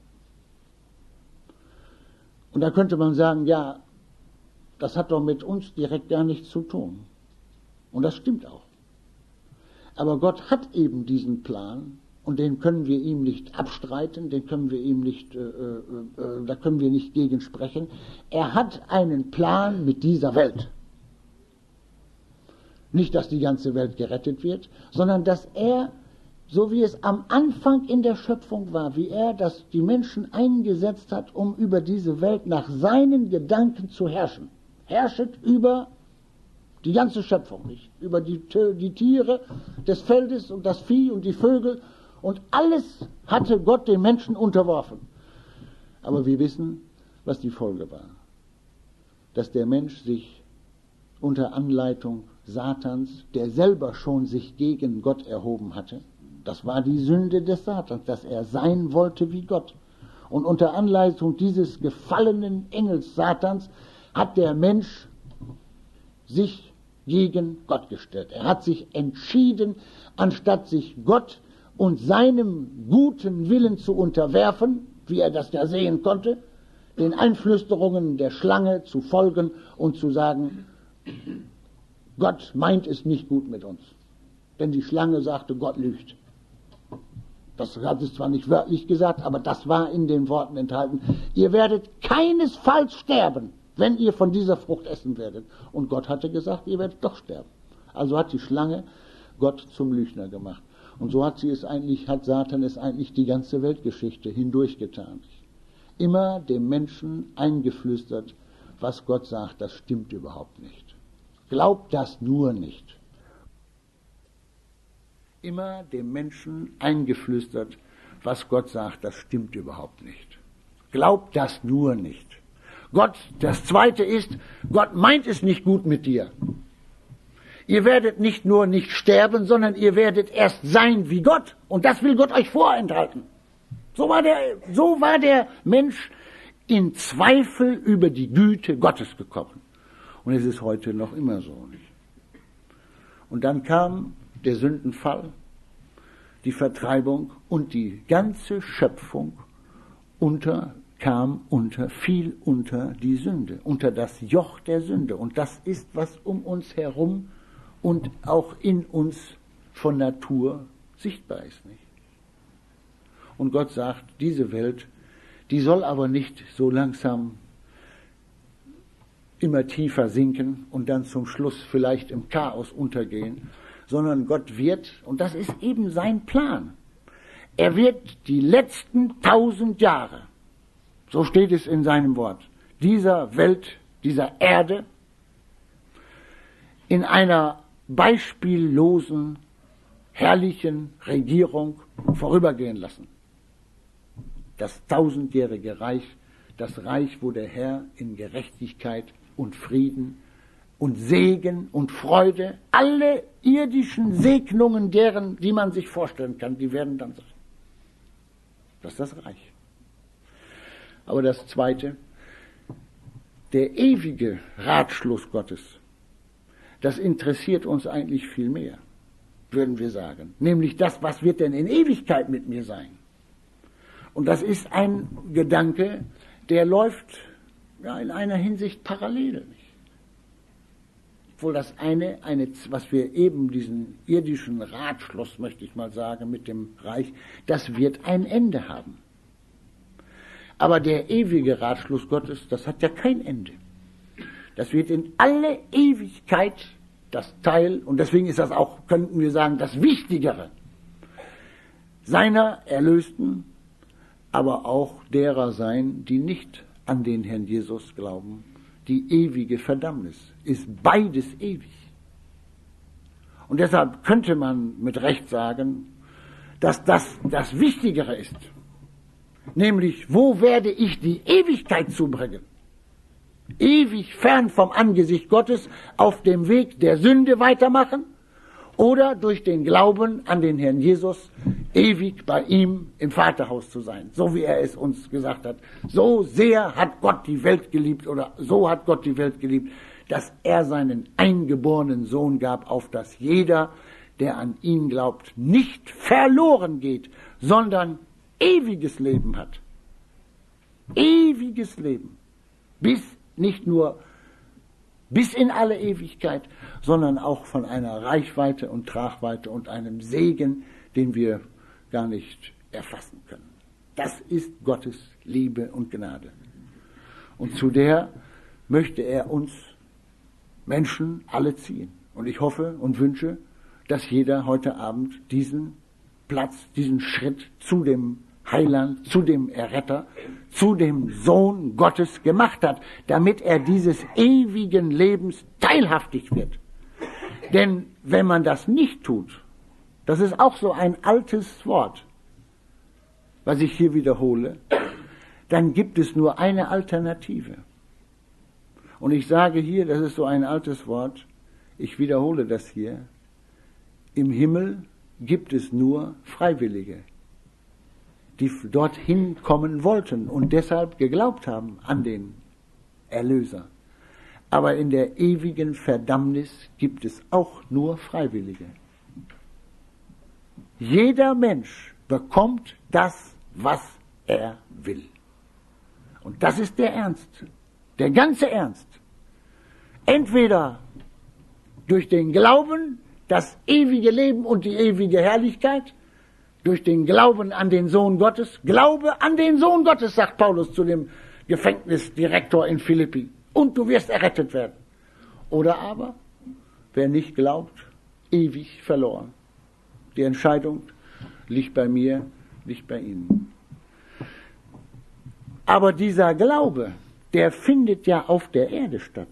Und da könnte man sagen, ja, das hat doch mit uns direkt gar nichts zu tun. Und das stimmt auch. Aber Gott hat eben diesen Plan, und den können wir ihm nicht abstreiten, den können wir ihm nicht, da können wir nicht gegen sprechen. Er hat einen Plan mit dieser Welt. Nicht, dass die ganze Welt gerettet wird, sondern dass er, so wie es am Anfang in der Schöpfung war, wie er die Menschen eingesetzt hat, um über diese Welt nach seinen Gedanken zu herrschen. Herrschet über die ganze Schöpfung, nicht? Über die Tiere des Feldes und das Vieh und die Vögel, und alles hatte Gott den Menschen unterworfen. Aber wir wissen, was die Folge war. Dass der Mensch sich unter Anleitung Satans, der selber schon sich gegen Gott erhoben hatte, das war die Sünde des Satans, dass er sein wollte wie Gott. Und unter Anleitung dieses gefallenen Engels Satans hat der Mensch sich gegen Gott gestellt. Er hat sich entschieden, anstatt sich Gott und seinem guten Willen zu unterwerfen, wie er das ja sehen konnte, den Einflüsterungen der Schlange zu folgen und zu sagen, Gott meint es nicht gut mit uns. Denn die Schlange sagte, Gott lügt. Das hat es zwar nicht wörtlich gesagt, aber das war in den Worten enthalten. Ihr werdet keinesfalls sterben, wenn ihr von dieser Frucht essen werdet. Und Gott hatte gesagt, ihr werdet doch sterben. Also hat die Schlange Gott zum Lügner gemacht. Und so hat Satan es eigentlich die ganze Weltgeschichte hindurchgetan. Immer dem Menschen eingeflüstert, was Gott sagt, das stimmt überhaupt nicht. Glaubt das nur nicht. Immer dem Menschen eingeflüstert, was Gott sagt, das stimmt überhaupt nicht. Glaubt das nur nicht. Das zweite ist, Gott meint es nicht gut mit dir. Ihr werdet nicht nur nicht sterben, sondern ihr werdet erst sein wie Gott. Und das will Gott euch vorenthalten. So war der Mensch in Zweifel über die Güte Gottes gekommen. Und es ist heute noch immer so. Nicht? Und dann kam der Sündenfall, die Vertreibung und die ganze Schöpfung fiel unter die Sünde, unter das Joch der Sünde. Und das ist, was um uns herum und auch in uns von Natur sichtbar ist, nicht? Und Gott sagt, diese Welt, die soll aber nicht so langsam immer tiefer sinken und dann zum Schluss vielleicht im Chaos untergehen, sondern Gott wird, und das ist eben sein Plan, er wird die letzten 1000 Jahre, so steht es in seinem Wort, dieser Welt, dieser Erde, in einer beispiellosen, herrlichen Regierung vorübergehen lassen. Das 1000-jährige Reich, das Reich, wo der Herr in Gerechtigkeit und Frieden und Segen und Freude, alle irdischen Segnungen, die man sich vorstellen kann, die werden dann sein. Das ist das Reich. Aber das Zweite, der ewige Ratschluss Gottes, das interessiert uns eigentlich viel mehr, würden wir sagen. Nämlich das, was wird denn in Ewigkeit mit mir sein? Und das ist ein Gedanke, der läuft ja, in einer Hinsicht parallel. Nicht? Obwohl das was wir eben, diesen irdischen Ratschluss, möchte ich mal sagen, mit dem Reich, das wird ein Ende haben. Aber der ewige Ratschluss Gottes, das hat ja kein Ende. Das wird in alle Ewigkeit das Teil, und deswegen ist das auch, könnten wir sagen, das Wichtigere seiner Erlösten, aber auch derer sein, die nicht an den Herrn Jesus glauben. Die ewige Verdammnis ist beides ewig. Und deshalb könnte man mit Recht sagen, dass das das Wichtigere ist. Nämlich, wo werde ich die Ewigkeit zubringen? Ewig fern vom Angesicht Gottes auf dem Weg der Sünde weitermachen oder durch den Glauben an den Herrn Jesus ewig bei ihm im Vaterhaus zu sein, so wie er es uns gesagt hat. So sehr hat Gott die Welt geliebt, oder so hat Gott die Welt geliebt, dass er seinen eingeborenen Sohn gab, auf dass jeder, der an ihn glaubt, nicht verloren geht, sondern ewiges Leben hat. Ewiges Leben. Nicht nur bis in alle Ewigkeit, sondern auch von einer Reichweite und Tragweite und einem Segen, den wir gar nicht erfassen können. Das ist Gottes Liebe und Gnade. Und zu der möchte er uns Menschen alle ziehen. Und ich hoffe und wünsche, dass jeder heute Abend diesen Platz, diesen Schritt zu dem Heiland, zu dem Erretter, zu dem Sohn Gottes gemacht hat, damit er dieses ewigen Lebens teilhaftig wird. Denn wenn man das nicht tut, das ist auch so ein altes Wort, was ich hier wiederhole, dann gibt es nur eine Alternative. Und ich sage hier, das ist so ein altes Wort, ich wiederhole das hier, im Himmel gibt es nur Freiwillige, die dorthin kommen wollten und deshalb geglaubt haben an den Erlöser. Aber in der ewigen Verdammnis gibt es auch nur Freiwillige. Jeder Mensch bekommt das, was er will. Und das ist der Ernst, der ganze Ernst. Entweder durch den Glauben, das ewige Leben und die ewige Herrlichkeit, durch den Glauben an den Sohn Gottes. Glaube an den Sohn Gottes, sagt Paulus zu dem Gefängnisdirektor in Philippi. Und du wirst errettet werden. Oder aber, wer nicht glaubt, ewig verloren. Die Entscheidung liegt bei mir, nicht bei Ihnen. Aber dieser Glaube, der findet ja auf der Erde statt.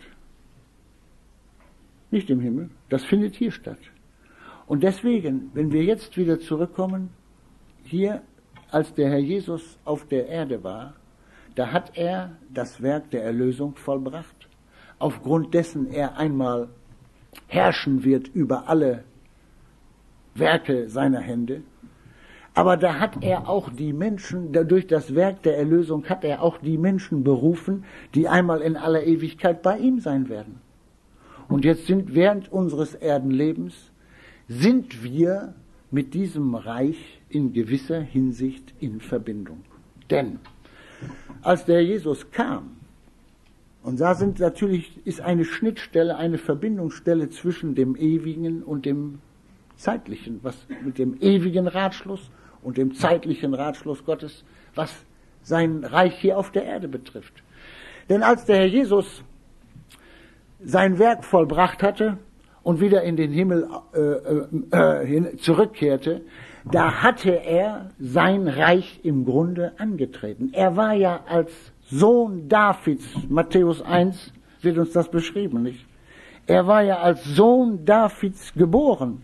Nicht im Himmel, das findet hier statt. Und deswegen, wenn wir jetzt wieder zurückkommen, hier, als der Herr Jesus auf der Erde war, da hat er das Werk der Erlösung vollbracht, aufgrund dessen er einmal herrschen wird über alle Werke seiner Hände. Aber da hat er auch die Menschen, durch das Werk der Erlösung hat er auch die Menschen berufen, die einmal in aller Ewigkeit bei ihm sein werden. Und jetzt sind während unseres Erdenlebens, sind wir mit diesem Reich in gewisser Hinsicht in Verbindung. Denn als der Jesus kam, und da ist eine Schnittstelle, eine Verbindungsstelle zwischen dem Ewigen und dem Zeitlichen, was mit dem ewigen Ratschluss und dem zeitlichen Ratschluss Gottes, was sein Reich hier auf der Erde betrifft. Denn als der Herr Jesus sein Werk vollbracht hatte und wieder in den Himmel zurückkehrte, da hatte er sein Reich im Grunde angetreten. Er war ja als Sohn Davids, Matthäus 1 wird uns das beschrieben, nicht? Er war ja als Sohn Davids geboren.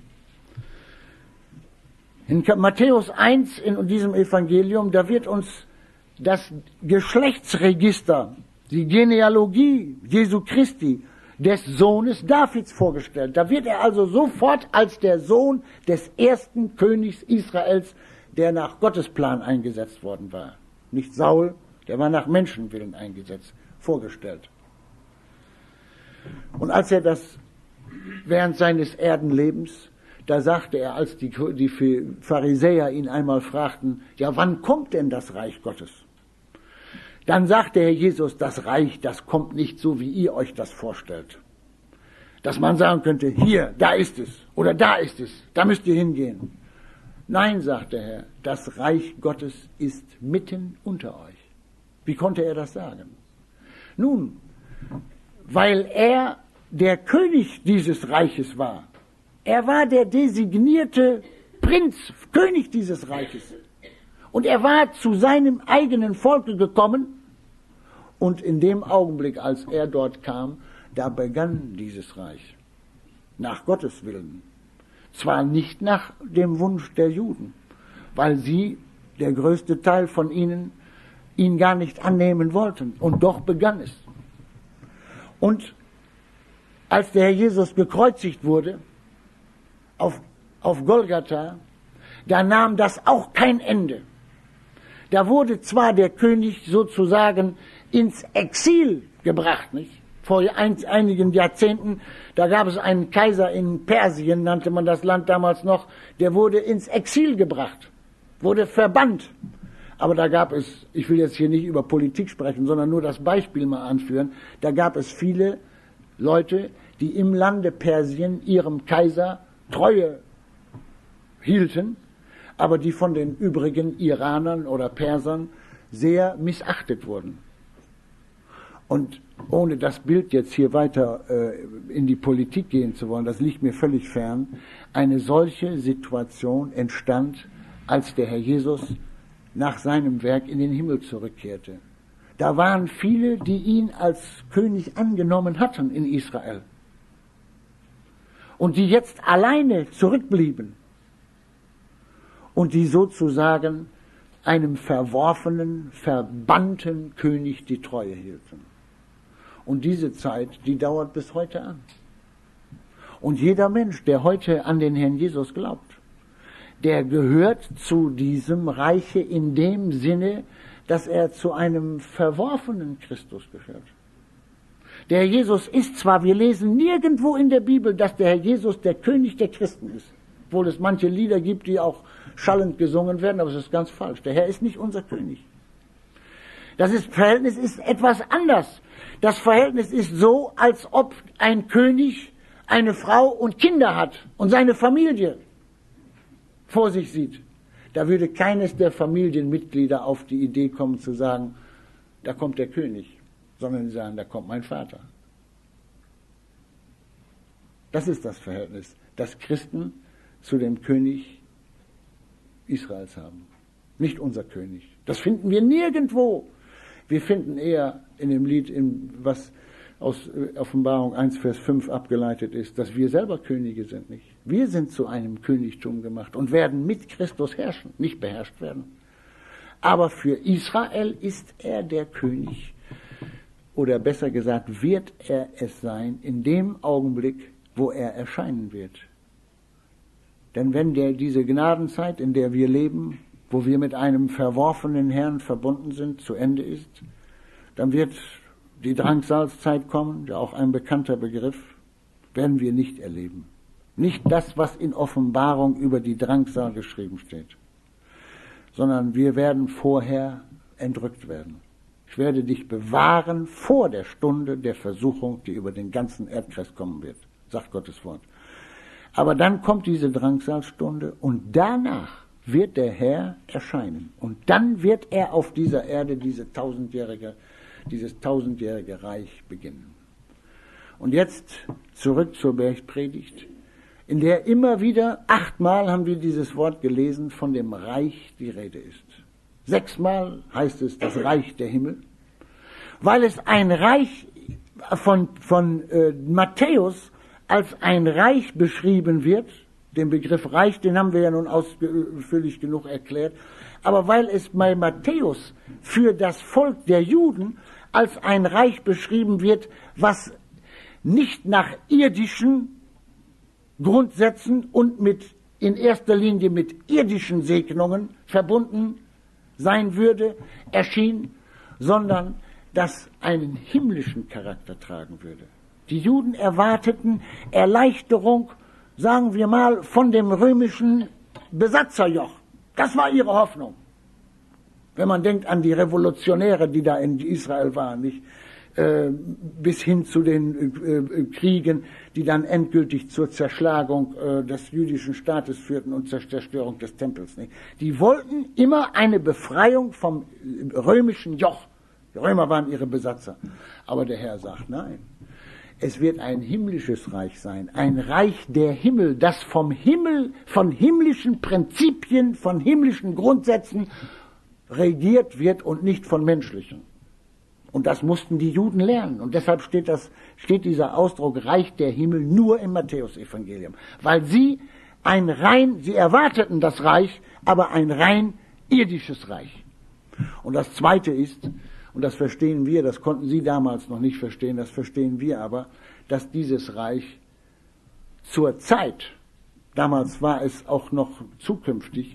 In Matthäus 1, in diesem Evangelium, da wird uns das Geschlechtsregister, die Genealogie Jesu Christi, des Sohnes Davids vorgestellt. Da wird er also sofort als der Sohn des ersten Königs Israels, der nach Gottes Plan eingesetzt worden war. Nicht Saul, der war nach Menschenwillen eingesetzt, vorgestellt. Und als er das während seines Erdenlebens, da sagte er, als die Pharisäer ihn einmal fragten, ja, wann kommt denn das Reich Gottes? Dann sagte Herr Jesus, das Reich, das kommt nicht so, wie ihr euch das vorstellt. Dass man sagen könnte, hier, da ist es, oder da ist es, da müsst ihr hingehen. Nein, sagte der Herr, das Reich Gottes ist mitten unter euch. Wie konnte er das sagen? Nun, weil er der König dieses Reiches war. Er war der designierte Prinz, König dieses Reiches. Und er war zu seinem eigenen Volke gekommen. Und in dem Augenblick, als er dort kam, da begann dieses Reich. Nach Gottes Willen. Zwar nicht nach dem Wunsch der Juden, weil sie, der größte Teil von ihnen, ihn gar nicht annehmen wollten. Und doch begann es. Und als der Herr Jesus gekreuzigt wurde, auf Golgatha, da nahm das auch kein Ende. Da wurde zwar der König sozusagen ins Exil gebracht, nicht? Vor einigen Jahrzehnten, da gab es einen Kaiser in Persien, nannte man das Land damals noch, der wurde ins Exil gebracht, wurde verbannt. Aber da gab es, ich will jetzt hier nicht über Politik sprechen, sondern nur das Beispiel mal anführen, da gab es viele Leute, die im Lande Persien ihrem Kaiser Treue hielten, aber die von den übrigen Iranern oder Persern sehr missachtet wurden. Und ohne das Bild jetzt hier weiter in die Politik gehen zu wollen, das liegt mir völlig fern, eine solche Situation entstand, als der Herr Jesus nach seinem Werk in den Himmel zurückkehrte. Da waren viele, die ihn als König angenommen hatten in Israel. Und die jetzt alleine zurückblieben. Und die sozusagen einem verworfenen, verbannten König die Treue hielten. Und diese Zeit, die dauert bis heute an. Und jeder Mensch, der heute an den Herrn Jesus glaubt, der gehört zu diesem Reiche in dem Sinne, dass er zu einem verworfenen Christus gehört. Der Herr Jesus ist zwar, wir lesen nirgendwo in der Bibel, dass der Herr Jesus der König der Christen ist. Obwohl es manche Lieder gibt, die auch schallend gesungen werden, aber es ist ganz falsch. Der Herr ist nicht unser König. Das Verhältnis ist etwas anders. Das Verhältnis ist so, als ob ein König eine Frau und Kinder hat und seine Familie vor sich sieht. Da würde keines der Familienmitglieder auf die Idee kommen zu sagen, da kommt der König, sondern sie sagen, da kommt mein Vater. Das ist das Verhältnis, das Christen zu dem König Israels haben. Nicht unser König. Das finden wir nirgendwo. Wir finden eher in dem Lied, was aus Offenbarung 1, Vers 5 abgeleitet ist, dass wir selber Könige sind, nicht? Wir sind zu einem Königtum gemacht und werden mit Christus herrschen, nicht beherrscht werden. Aber für Israel ist er der König, oder besser gesagt, wird er es sein in dem Augenblick, wo er erscheinen wird. Denn wenn diese Gnadenzeit, in der wir leben, wo wir mit einem verworfenen Herrn verbunden sind, zu Ende ist, dann wird die Drangsalzzeit kommen, ja auch ein bekannter Begriff, werden wir nicht erleben. Nicht das, was in Offenbarung über die Drangsal geschrieben steht, sondern wir werden vorher entrückt werden. Ich werde dich bewahren vor der Stunde der Versuchung, die über den ganzen Erdkreis kommen wird, sagt Gottes Wort. Aber dann kommt diese Drangsalstunde und danach wird der Herr erscheinen. Und dann wird er auf dieser Erde dieses tausendjährige Reich beginnen. Und jetzt zurück zur Bergpredigt, in der immer wieder 8-mal haben wir dieses Wort gelesen, von dem Reich die Rede ist. 6-mal heißt es das Reich der Himmel, weil es ein Reich von Matthäus als ein Reich beschrieben wird. Den Begriff Reich, den haben wir ja nun ausführlich genug erklärt, aber weil es bei Matthäus für das Volk der Juden als ein Reich beschrieben wird, was nicht nach irdischen Grundsätzen und in erster Linie mit irdischen Segnungen verbunden sein würde, erschien, sondern das einen himmlischen Charakter tragen würde. Die Juden erwarteten Erleichterung, sagen wir mal, von dem römischen Besatzerjoch. Das war ihre Hoffnung. Wenn man denkt an die Revolutionäre, die da in Israel waren, nicht? Bis hin zu den Kriegen, die dann endgültig zur Zerschlagung des jüdischen Staates führten und zur Zerstörung des Tempels. Nicht? Die wollten immer eine Befreiung vom römischen Joch. Die Römer waren ihre Besatzer. Aber der Herr sagt, nein, es wird ein himmlisches Reich sein, ein Reich der Himmel, das vom Himmel, von himmlischen Prinzipien, von himmlischen Grundsätzen regiert wird und nicht von menschlichen. Und das mussten die Juden lernen. Und deshalb steht dieser Ausdruck Reich der Himmel nur im Matthäusevangelium. Weil sie erwarteten das Reich, aber ein rein irdisches Reich. Und das Zweite ist, und das verstehen wir, das konnten sie damals noch nicht verstehen, das verstehen wir aber, dass dieses Reich zur Zeit, damals war es auch noch zukünftig,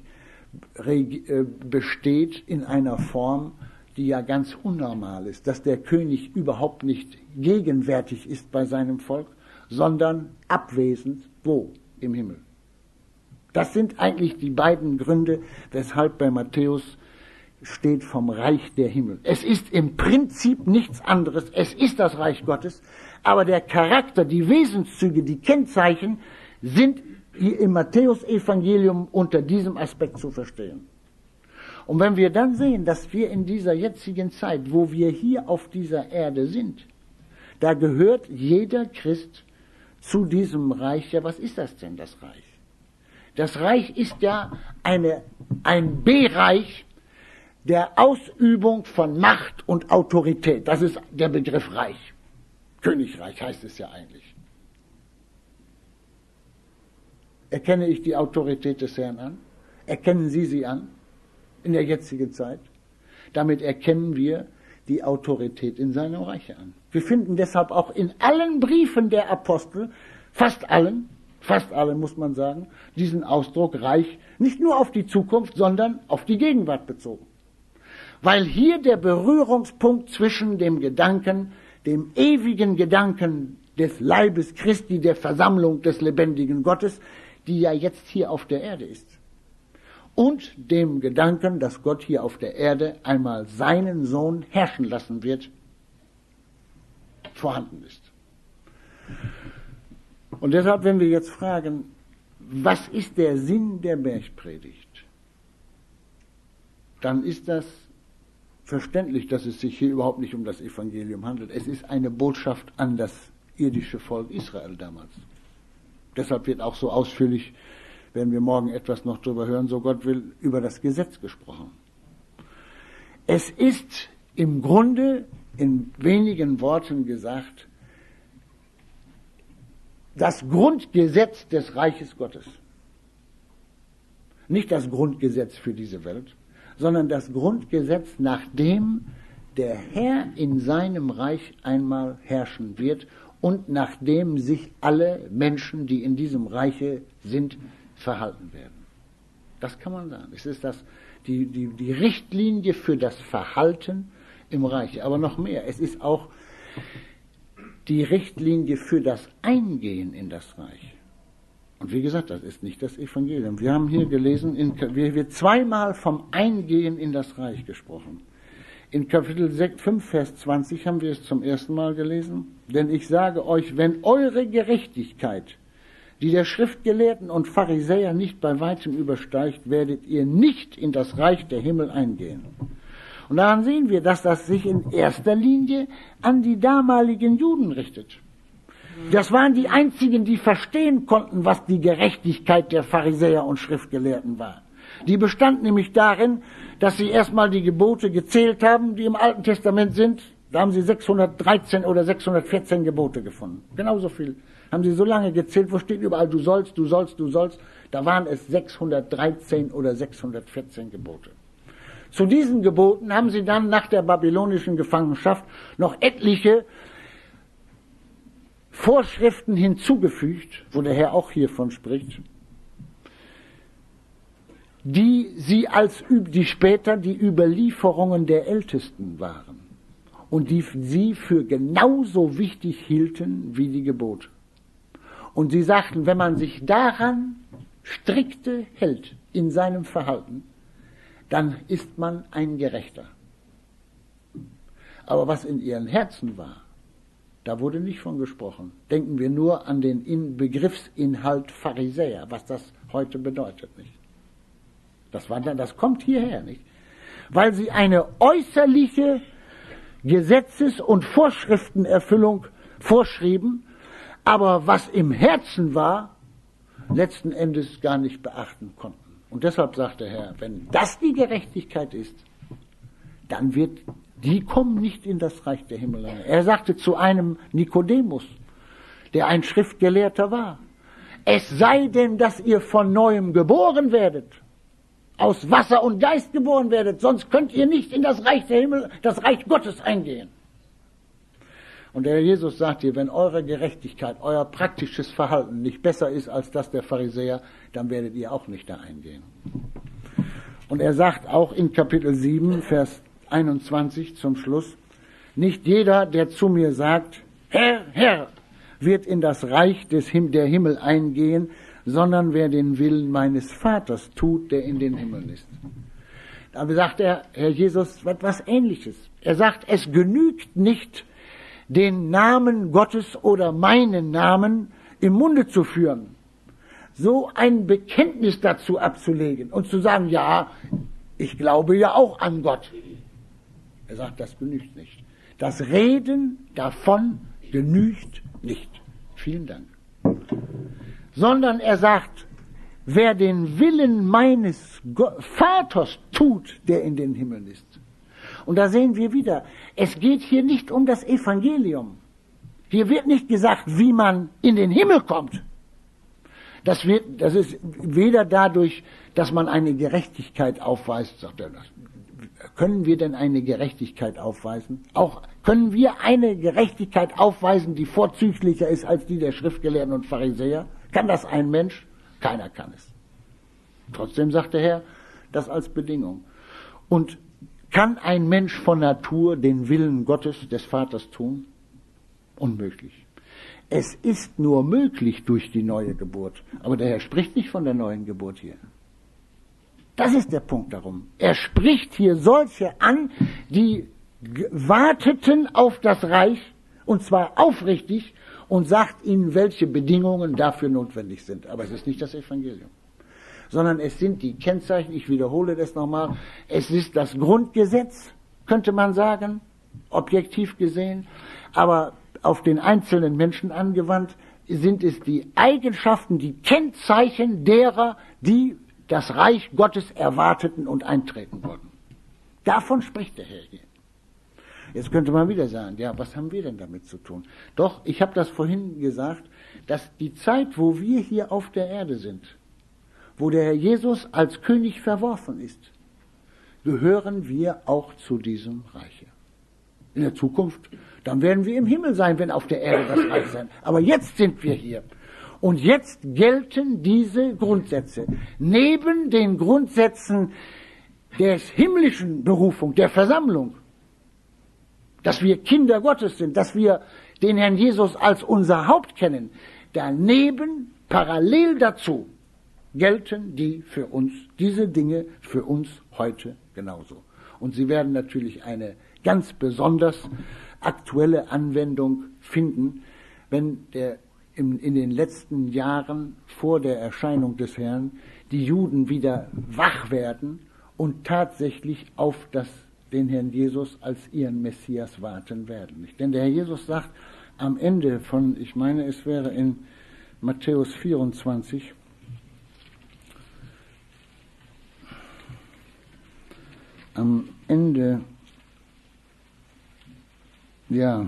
besteht in einer Form, die ja ganz unnormal ist, dass der König überhaupt nicht gegenwärtig ist bei seinem Volk, sondern abwesend, wo? Im Himmel. Das sind eigentlich die beiden Gründe, weshalb bei Matthäus steht vom Reich der Himmel. Es ist im Prinzip nichts anderes, es ist das Reich Gottes, aber der Charakter, die Wesenszüge, die Kennzeichen sind hier im Matthäusevangelium unter diesem Aspekt zu verstehen. Und wenn wir dann sehen, dass wir in dieser jetzigen Zeit, wo wir hier auf dieser Erde sind, da gehört jeder Christ zu diesem Reich. Ja, was ist das denn, das Reich? Das Reich ist ja ein Bereich der Ausübung von Macht und Autorität. Das ist der Begriff Reich. Königreich heißt es ja eigentlich. Erkenne ich die Autorität des Herrn an? Erkennen Sie sie an? In der jetzigen Zeit. Damit erkennen wir die Autorität in seinem Reich an. Wir finden deshalb auch in allen Briefen der Apostel, fast allen muss man sagen, diesen Ausdruck Reich nicht nur auf die Zukunft, sondern auf die Gegenwart bezogen. Weil hier der Berührungspunkt zwischen dem Gedanken, dem ewigen Gedanken des Leibes Christi, der Versammlung des lebendigen Gottes, die ja jetzt hier auf der Erde ist, und dem Gedanken, dass Gott hier auf der Erde einmal seinen Sohn herrschen lassen wird, vorhanden ist. Und deshalb, wenn wir jetzt fragen, was ist der Sinn der Bergpredigt, dann ist das verständlich, dass es sich hier überhaupt nicht um das Evangelium handelt. Es ist eine Botschaft an das irdische Volk Israel damals. Deshalb wird auch so ausführlich, werden wir morgen etwas noch drüber hören, so Gott will, über das Gesetz gesprochen. Es ist im Grunde, in wenigen Worten gesagt, das Grundgesetz des Reiches Gottes. Nicht das Grundgesetz für diese Welt, sondern das Grundgesetz, nachdem der Herr in seinem Reich einmal herrschen wird und nachdem sich alle Menschen, die in diesem Reiche sind, verhalten werden. Das kann man sagen. Es ist die Richtlinie für das Verhalten im Reich. Aber noch mehr, es ist auch die Richtlinie für das Eingehen in das Reich. Und wie gesagt, das ist nicht das Evangelium. Wir haben hier gelesen, wir wird zweimal vom Eingehen in das Reich gesprochen. In Kapitel 5, Vers 20 haben wir es zum ersten Mal gelesen. Denn ich sage euch, wenn eure Gerechtigkeit, die der Schriftgelehrten und Pharisäer nicht bei weitem übersteigt, werdet ihr nicht in das Reich der Himmel eingehen. Und daran sehen wir, dass das sich in erster Linie an die damaligen Juden richtet. Das waren die einzigen, die verstehen konnten, was die Gerechtigkeit der Pharisäer und Schriftgelehrten war. Die bestand nämlich darin, dass sie erstmal die Gebote gezählt haben, die im Alten Testament sind. Da haben sie 613 oder 614 Gebote gefunden. Genauso viel. Haben sie so lange gezählt, wo steht überall, du sollst, du sollst, du sollst. Da waren es 613 oder 614 Gebote. Zu diesen Geboten haben sie dann nach der babylonischen Gefangenschaft noch etliche Vorschriften hinzugefügt, wo der Herr auch hiervon spricht, die später die Überlieferungen der Ältesten waren und die sie für genauso wichtig hielten wie die Gebote. Und sie sagten, wenn man sich daran strikte hält in seinem Verhalten, dann ist man ein Gerechter. Aber was in ihren Herzen war, da wurde nicht von gesprochen. Denken wir nur an den Begriffsinhalt Pharisäer, was das heute bedeutet, nicht? Das kommt hierher, nicht? Weil sie eine äußerliche Gesetzes- und Vorschriftenerfüllung vorschrieben, aber was im Herzen war, letzten Endes gar nicht beachten konnten. Und deshalb sagt der Herr, wenn das die Gerechtigkeit ist, dann die kommen nicht in das Reich der Himmel. Er sagte zu einem Nikodemus, der ein Schriftgelehrter war, es sei denn, dass ihr von Neuem geboren werdet, aus Wasser und Geist geboren werdet, sonst könnt ihr nicht in das Reich der Himmel, das Reich Gottes eingehen. Und der Herr Jesus sagt hier, wenn eure Gerechtigkeit, euer praktisches Verhalten nicht besser ist als das der Pharisäer, dann werdet ihr auch nicht da eingehen. Und er sagt auch in Kapitel 7, Vers 21 zum Schluss, nicht jeder, der zu mir sagt, Herr, Herr, wird in das Reich der Himmel eingehen, sondern wer den Willen meines Vaters tut, der in den Himmeln ist. Da sagt Herr Jesus etwas Ähnliches. Er sagt, es genügt nicht, den Namen Gottes oder meinen Namen im Munde zu führen, so ein Bekenntnis dazu abzulegen und zu sagen, ja, ich glaube ja auch an Gott. Er sagt, das genügt nicht. Das Reden davon genügt nicht. Vielen Dank. Sondern er sagt, wer den Willen meines Vaters tut, der in den Himmeln ist. Und da sehen wir wieder, es geht hier nicht um das Evangelium. Hier wird nicht gesagt, wie man in den Himmel kommt. Das ist weder dadurch, dass man eine Gerechtigkeit aufweist, sagt er das. Können wir denn eine Gerechtigkeit aufweisen? Auch können wir eine Gerechtigkeit aufweisen, die vorzüglicher ist als die der Schriftgelehrten und Pharisäer? Kann das ein Mensch? Keiner kann es. Trotzdem sagt der Herr, das als Bedingung. Und kann ein Mensch von Natur den Willen Gottes, des Vaters tun? Unmöglich. Es ist nur möglich durch die neue Geburt. Aber der Herr spricht nicht von der neuen Geburt hier. Das ist der Punkt darum. Er spricht hier solche an, die warteten auf das Reich, und zwar aufrichtig, und sagt ihnen, welche Bedingungen dafür notwendig sind. Aber es ist nicht das Evangelium. Sondern es sind die Kennzeichen, ich wiederhole das nochmal, es ist das Grundgesetz, könnte man sagen, objektiv gesehen, aber auf den einzelnen Menschen angewandt, sind es die Eigenschaften, die Kennzeichen derer, die das Reich Gottes erwarteten und eintreten wollten. Davon spricht der Herr hier. Jetzt könnte man wieder sagen, ja, was haben wir denn damit zu tun? Doch, ich habe das vorhin gesagt, dass die Zeit, wo wir hier auf der Erde sind, wo der Herr Jesus als König verworfen ist, gehören wir auch zu diesem Reich. In der Zukunft, dann werden wir im Himmel sein, wenn auf der Erde das Reich sein. Aber jetzt sind wir hier. Und jetzt gelten diese Grundsätze. Neben den Grundsätzen der himmlischen Berufung, der Versammlung, dass wir Kinder Gottes sind, dass wir den Herrn Jesus als unser Haupt kennen, daneben, parallel dazu, gelten diese Dinge für uns heute genauso. Und sie werden natürlich eine ganz besonders aktuelle Anwendung finden, wenn in den letzten Jahren vor der Erscheinung des Herrn die Juden wieder wach werden und tatsächlich auf den Herrn Jesus als ihren Messias warten werden. Nicht? Denn der Herr Jesus sagt am Ende von, ich meine, es wäre in Matthäus 24, am Ende, ja,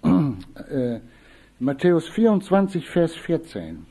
Matthäus 24, Vers 14.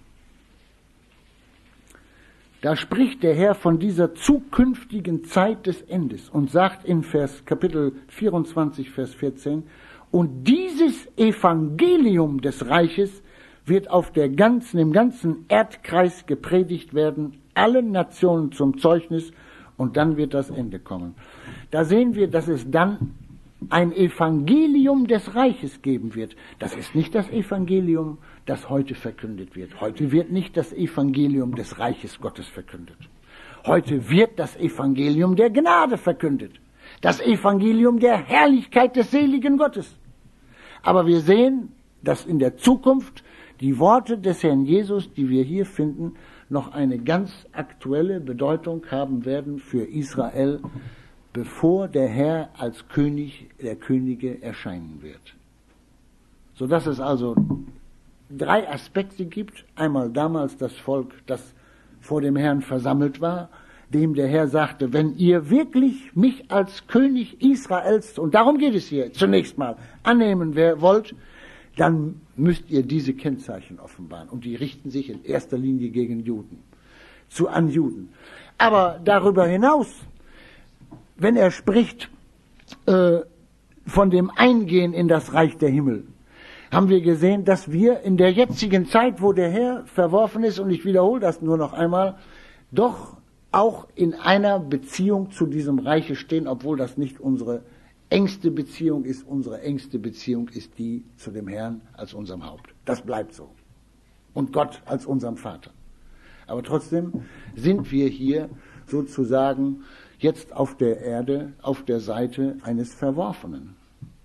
Da spricht der Herr von dieser zukünftigen Zeit des Endes und sagt in Kapitel 24, Vers 14, und dieses Evangelium des Reiches wird im ganzen Erdkreis gepredigt werden, allen Nationen zum Zeugnis, und dann wird das Ende kommen. Da sehen wir, dass es dann ein Evangelium des Reiches geben wird. Das ist nicht das Evangelium, das heute verkündet wird. Heute wird nicht das Evangelium des Reiches Gottes verkündet. Heute wird das Evangelium der Gnade verkündet. Das Evangelium der Herrlichkeit des seligen Gottes. Aber wir sehen, dass in der Zukunft die Worte des Herrn Jesus, die wir hier finden, noch eine ganz aktuelle Bedeutung haben werden für Israel, bevor der Herr als König der Könige erscheinen wird. Sodass es also 3 Aspekte gibt. Einmal damals das Volk, das vor dem Herrn versammelt war, dem der Herr sagte, wenn ihr wirklich mich als König Israels, und darum geht es hier zunächst mal, annehmen wollt, dann müsst ihr diese Kennzeichen offenbaren. Und die richten sich in erster Linie gegen Juden, an Juden. Aber darüber hinaus, wenn er spricht von dem Eingehen in das Reich der Himmel, haben wir gesehen, dass wir in der jetzigen Zeit, wo der Herr verworfen ist, und ich wiederhole das nur noch einmal, doch auch in einer Beziehung zu diesem Reiche stehen, obwohl das nicht unsere engste Beziehung ist. Unsere engste Beziehung ist die zu dem Herrn als unserem Haupt. Das bleibt so. Und Gott als unserem Vater. Aber trotzdem sind wir hier sozusagen jetzt auf der Erde, auf der Seite eines Verworfenen.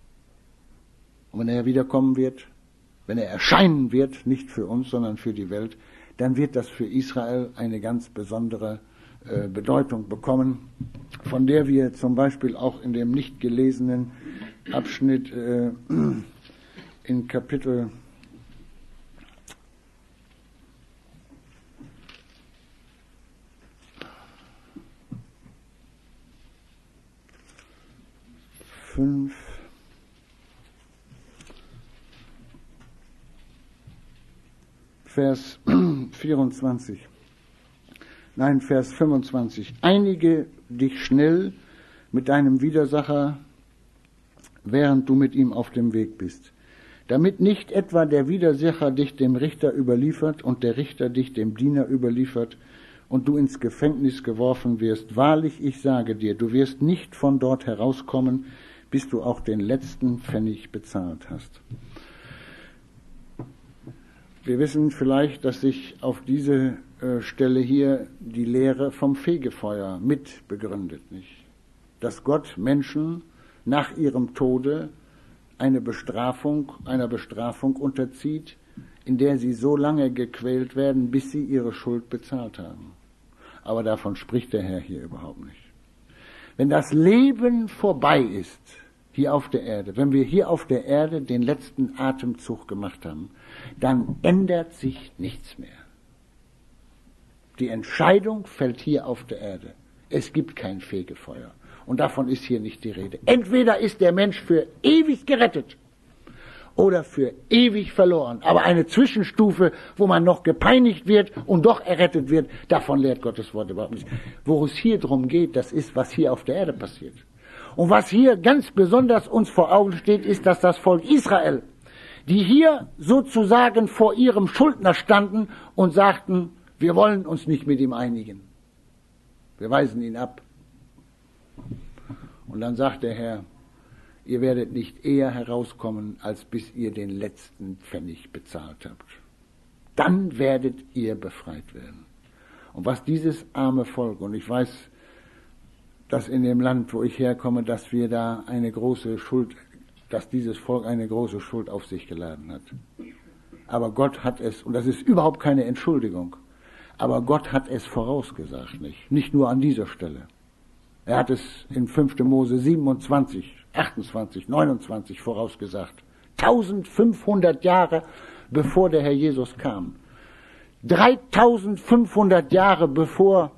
Und wenn er wiederkommen wird, wenn er erscheinen wird, nicht für uns, sondern für die Welt, dann wird das für Israel eine ganz besondere Bedeutung bekommen, von der wir zum Beispiel auch in dem nicht gelesenen Abschnitt in Kapitel 5 Vers 25. Einige dich schnell mit deinem Widersacher, während du mit ihm auf dem Weg bist, damit nicht etwa der Widersacher dich dem Richter überliefert und der Richter dich dem Diener überliefert und du ins Gefängnis geworfen wirst. Wahrlich, ich sage dir, du wirst nicht von dort herauskommen, bis du auch den letzten Pfennig bezahlt hast. Wir wissen vielleicht, dass sich auf diese Stelle hier die Lehre vom Fegefeuer mit begründet, nicht? Dass Gott Menschen nach ihrem Tode einer Bestrafung unterzieht, in der sie so lange gequält werden, bis sie ihre Schuld bezahlt haben. Aber davon spricht der Herr hier überhaupt nicht. Wenn das Leben vorbei ist, hier auf der Erde, wenn wir hier auf der Erde den letzten Atemzug gemacht haben, dann ändert sich nichts mehr. Die Entscheidung fällt hier auf der Erde. Es gibt kein Fegefeuer. Und davon ist hier nicht die Rede. Entweder ist der Mensch für ewig gerettet oder für ewig verloren. Aber eine Zwischenstufe, wo man noch gepeinigt wird und doch errettet wird, davon lehrt Gottes Wort überhaupt nicht. Worum es hier drum geht, das ist, was hier auf der Erde passiert. Und was hier ganz besonders uns vor Augen steht, ist, dass das Volk Israel, die hier sozusagen vor ihrem Schuldner standen und sagten, wir wollen uns nicht mit ihm einigen. Wir weisen ihn ab. Und dann sagt der Herr, ihr werdet nicht eher herauskommen, als bis ihr den letzten Pfennig bezahlt habt. Dann werdet ihr befreit werden. Und was dieses arme Volk, und ich weiß, dass in dem Land, wo ich herkomme, dass wir da eine große Schuld, dass dieses Volk eine große Schuld auf sich geladen hat. Aber Gott hat es, und das ist überhaupt keine Entschuldigung, aber Gott hat es vorausgesagt, nicht nur an dieser Stelle. Er hat es in 5. Mose 27, 28, 29 vorausgesagt. 1500 Jahre bevor der Herr Jesus kam. 3500 Jahre bevor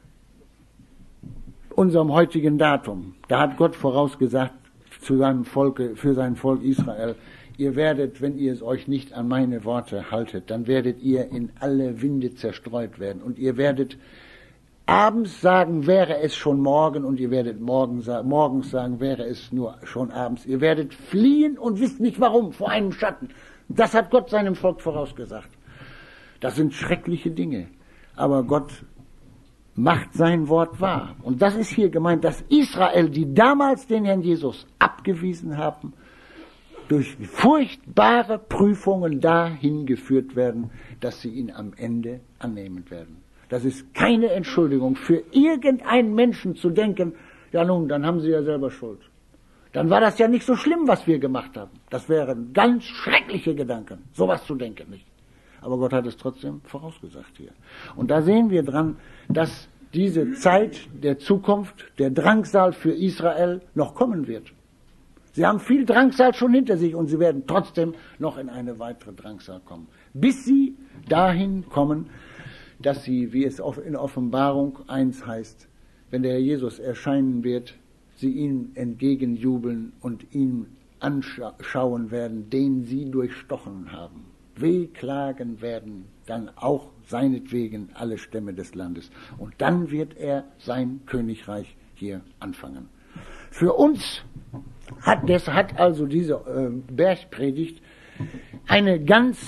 unserem heutigen Datum. Da hat Gott vorausgesagt zu seinem Volke, für sein Volk Israel, ihr werdet, wenn ihr es euch nicht an meine Worte haltet, dann werdet ihr in alle Winde zerstreut werden. Und ihr werdet abends sagen, wäre es schon morgen, und ihr werdet morgens sagen, wäre es nur schon abends. Ihr werdet fliehen und wisst nicht warum, vor einem Schatten. Das hat Gott seinem Volk vorausgesagt. Das sind schreckliche Dinge. Aber Gott macht sein Wort wahr. Und das ist hier gemeint, dass Israel, die damals den Herrn Jesus abgewiesen haben, durch furchtbare Prüfungen dahin geführt werden, dass sie ihn am Ende annehmen werden. Das ist keine Entschuldigung für irgendeinen Menschen zu denken, ja nun, dann haben sie ja selber Schuld. Dann war das ja nicht so schlimm, was wir gemacht haben. Das wären ganz schreckliche Gedanken, sowas zu denken nicht. Aber Gott hat es trotzdem vorausgesagt hier. Und da sehen wir dran, dass diese Zeit der Zukunft, der Drangsal für Israel noch kommen wird. Sie haben viel Drangsal schon hinter sich und sie werden trotzdem noch in eine weitere Drangsal kommen. Bis sie dahin kommen, dass sie, wie es in Offenbarung 1 heißt, wenn der Herr Jesus erscheinen wird, sie ihm entgegenjubeln und ihn anschauen werden, den sie durchstochen haben. Wehklagen werden dann auch seinetwegen alle Stämme des Landes. Und dann wird er sein Königreich hier anfangen. Für uns hat also diese Bergpredigt eine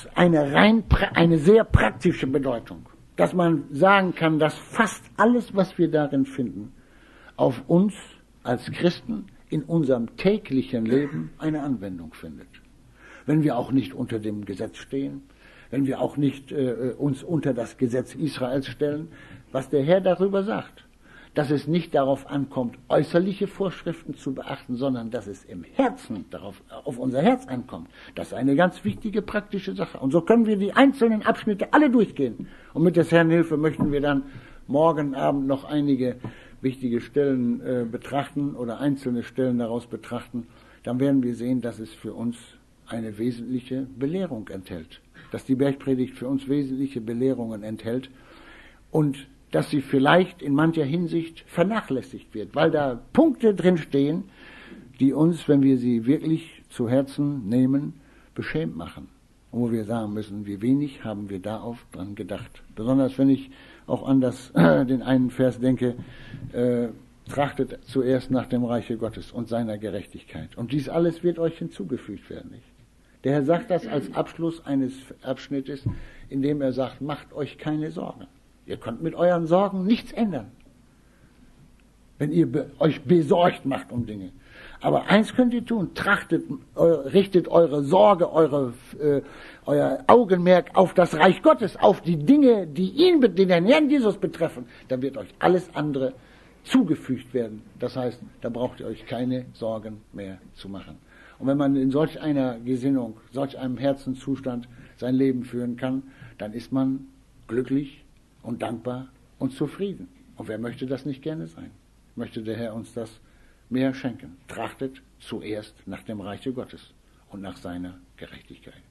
sehr praktische Bedeutung. Dass man sagen kann, dass fast alles, was wir darin finden, auf uns als Christen in unserem täglichen Leben eine Anwendung findet. Wenn wir auch nicht unter dem Gesetz stehen, wenn wir auch nicht uns unter das Gesetz Israels stellen, was der Herr darüber sagt, dass es nicht darauf ankommt, äußerliche Vorschriften zu beachten, sondern dass es im Herzen auf unser Herz ankommt. Das ist eine ganz wichtige, praktische Sache. Und so können wir die einzelnen Abschnitte alle durchgehen. Und mit des Herrn Hilfe möchten wir dann morgen Abend noch einige wichtige Stellen betrachten oder einzelne Stellen daraus betrachten. Dann werden wir sehen, dass es für uns eine wesentliche Belehrung enthält. Dass die Bergpredigt für uns wesentliche Belehrungen enthält und dass sie vielleicht in mancher Hinsicht vernachlässigt wird, weil da Punkte drin stehen, die uns, wenn wir sie wirklich zu Herzen nehmen, beschämt machen. Und wo wir sagen müssen, wie wenig haben wir dran gedacht. Besonders wenn ich auch an den einen Vers denke, trachtet zuerst nach dem Reiche Gottes und seiner Gerechtigkeit. Und dies alles wird euch hinzugefügt werden, nicht? Der Herr sagt das als Abschluss eines Abschnittes, in dem er sagt, macht euch keine Sorgen. Ihr könnt mit euren Sorgen nichts ändern, wenn ihr euch besorgt macht um Dinge. Aber eins könnt ihr tun, richtet eure Sorge, euer Augenmerk auf das Reich Gottes, auf die Dinge, die den Herrn Jesus betreffen. Dann wird euch alles andere zugefügt werden. Das heißt, da braucht ihr euch keine Sorgen mehr zu machen. Und wenn man in solch einer Gesinnung, solch einem Herzenszustand sein Leben führen kann, dann ist man glücklich und dankbar und zufrieden. Und wer möchte das nicht gerne sein? Möchte der Herr uns das mehr schenken? Trachtet zuerst nach dem Reiche Gottes und nach seiner Gerechtigkeit.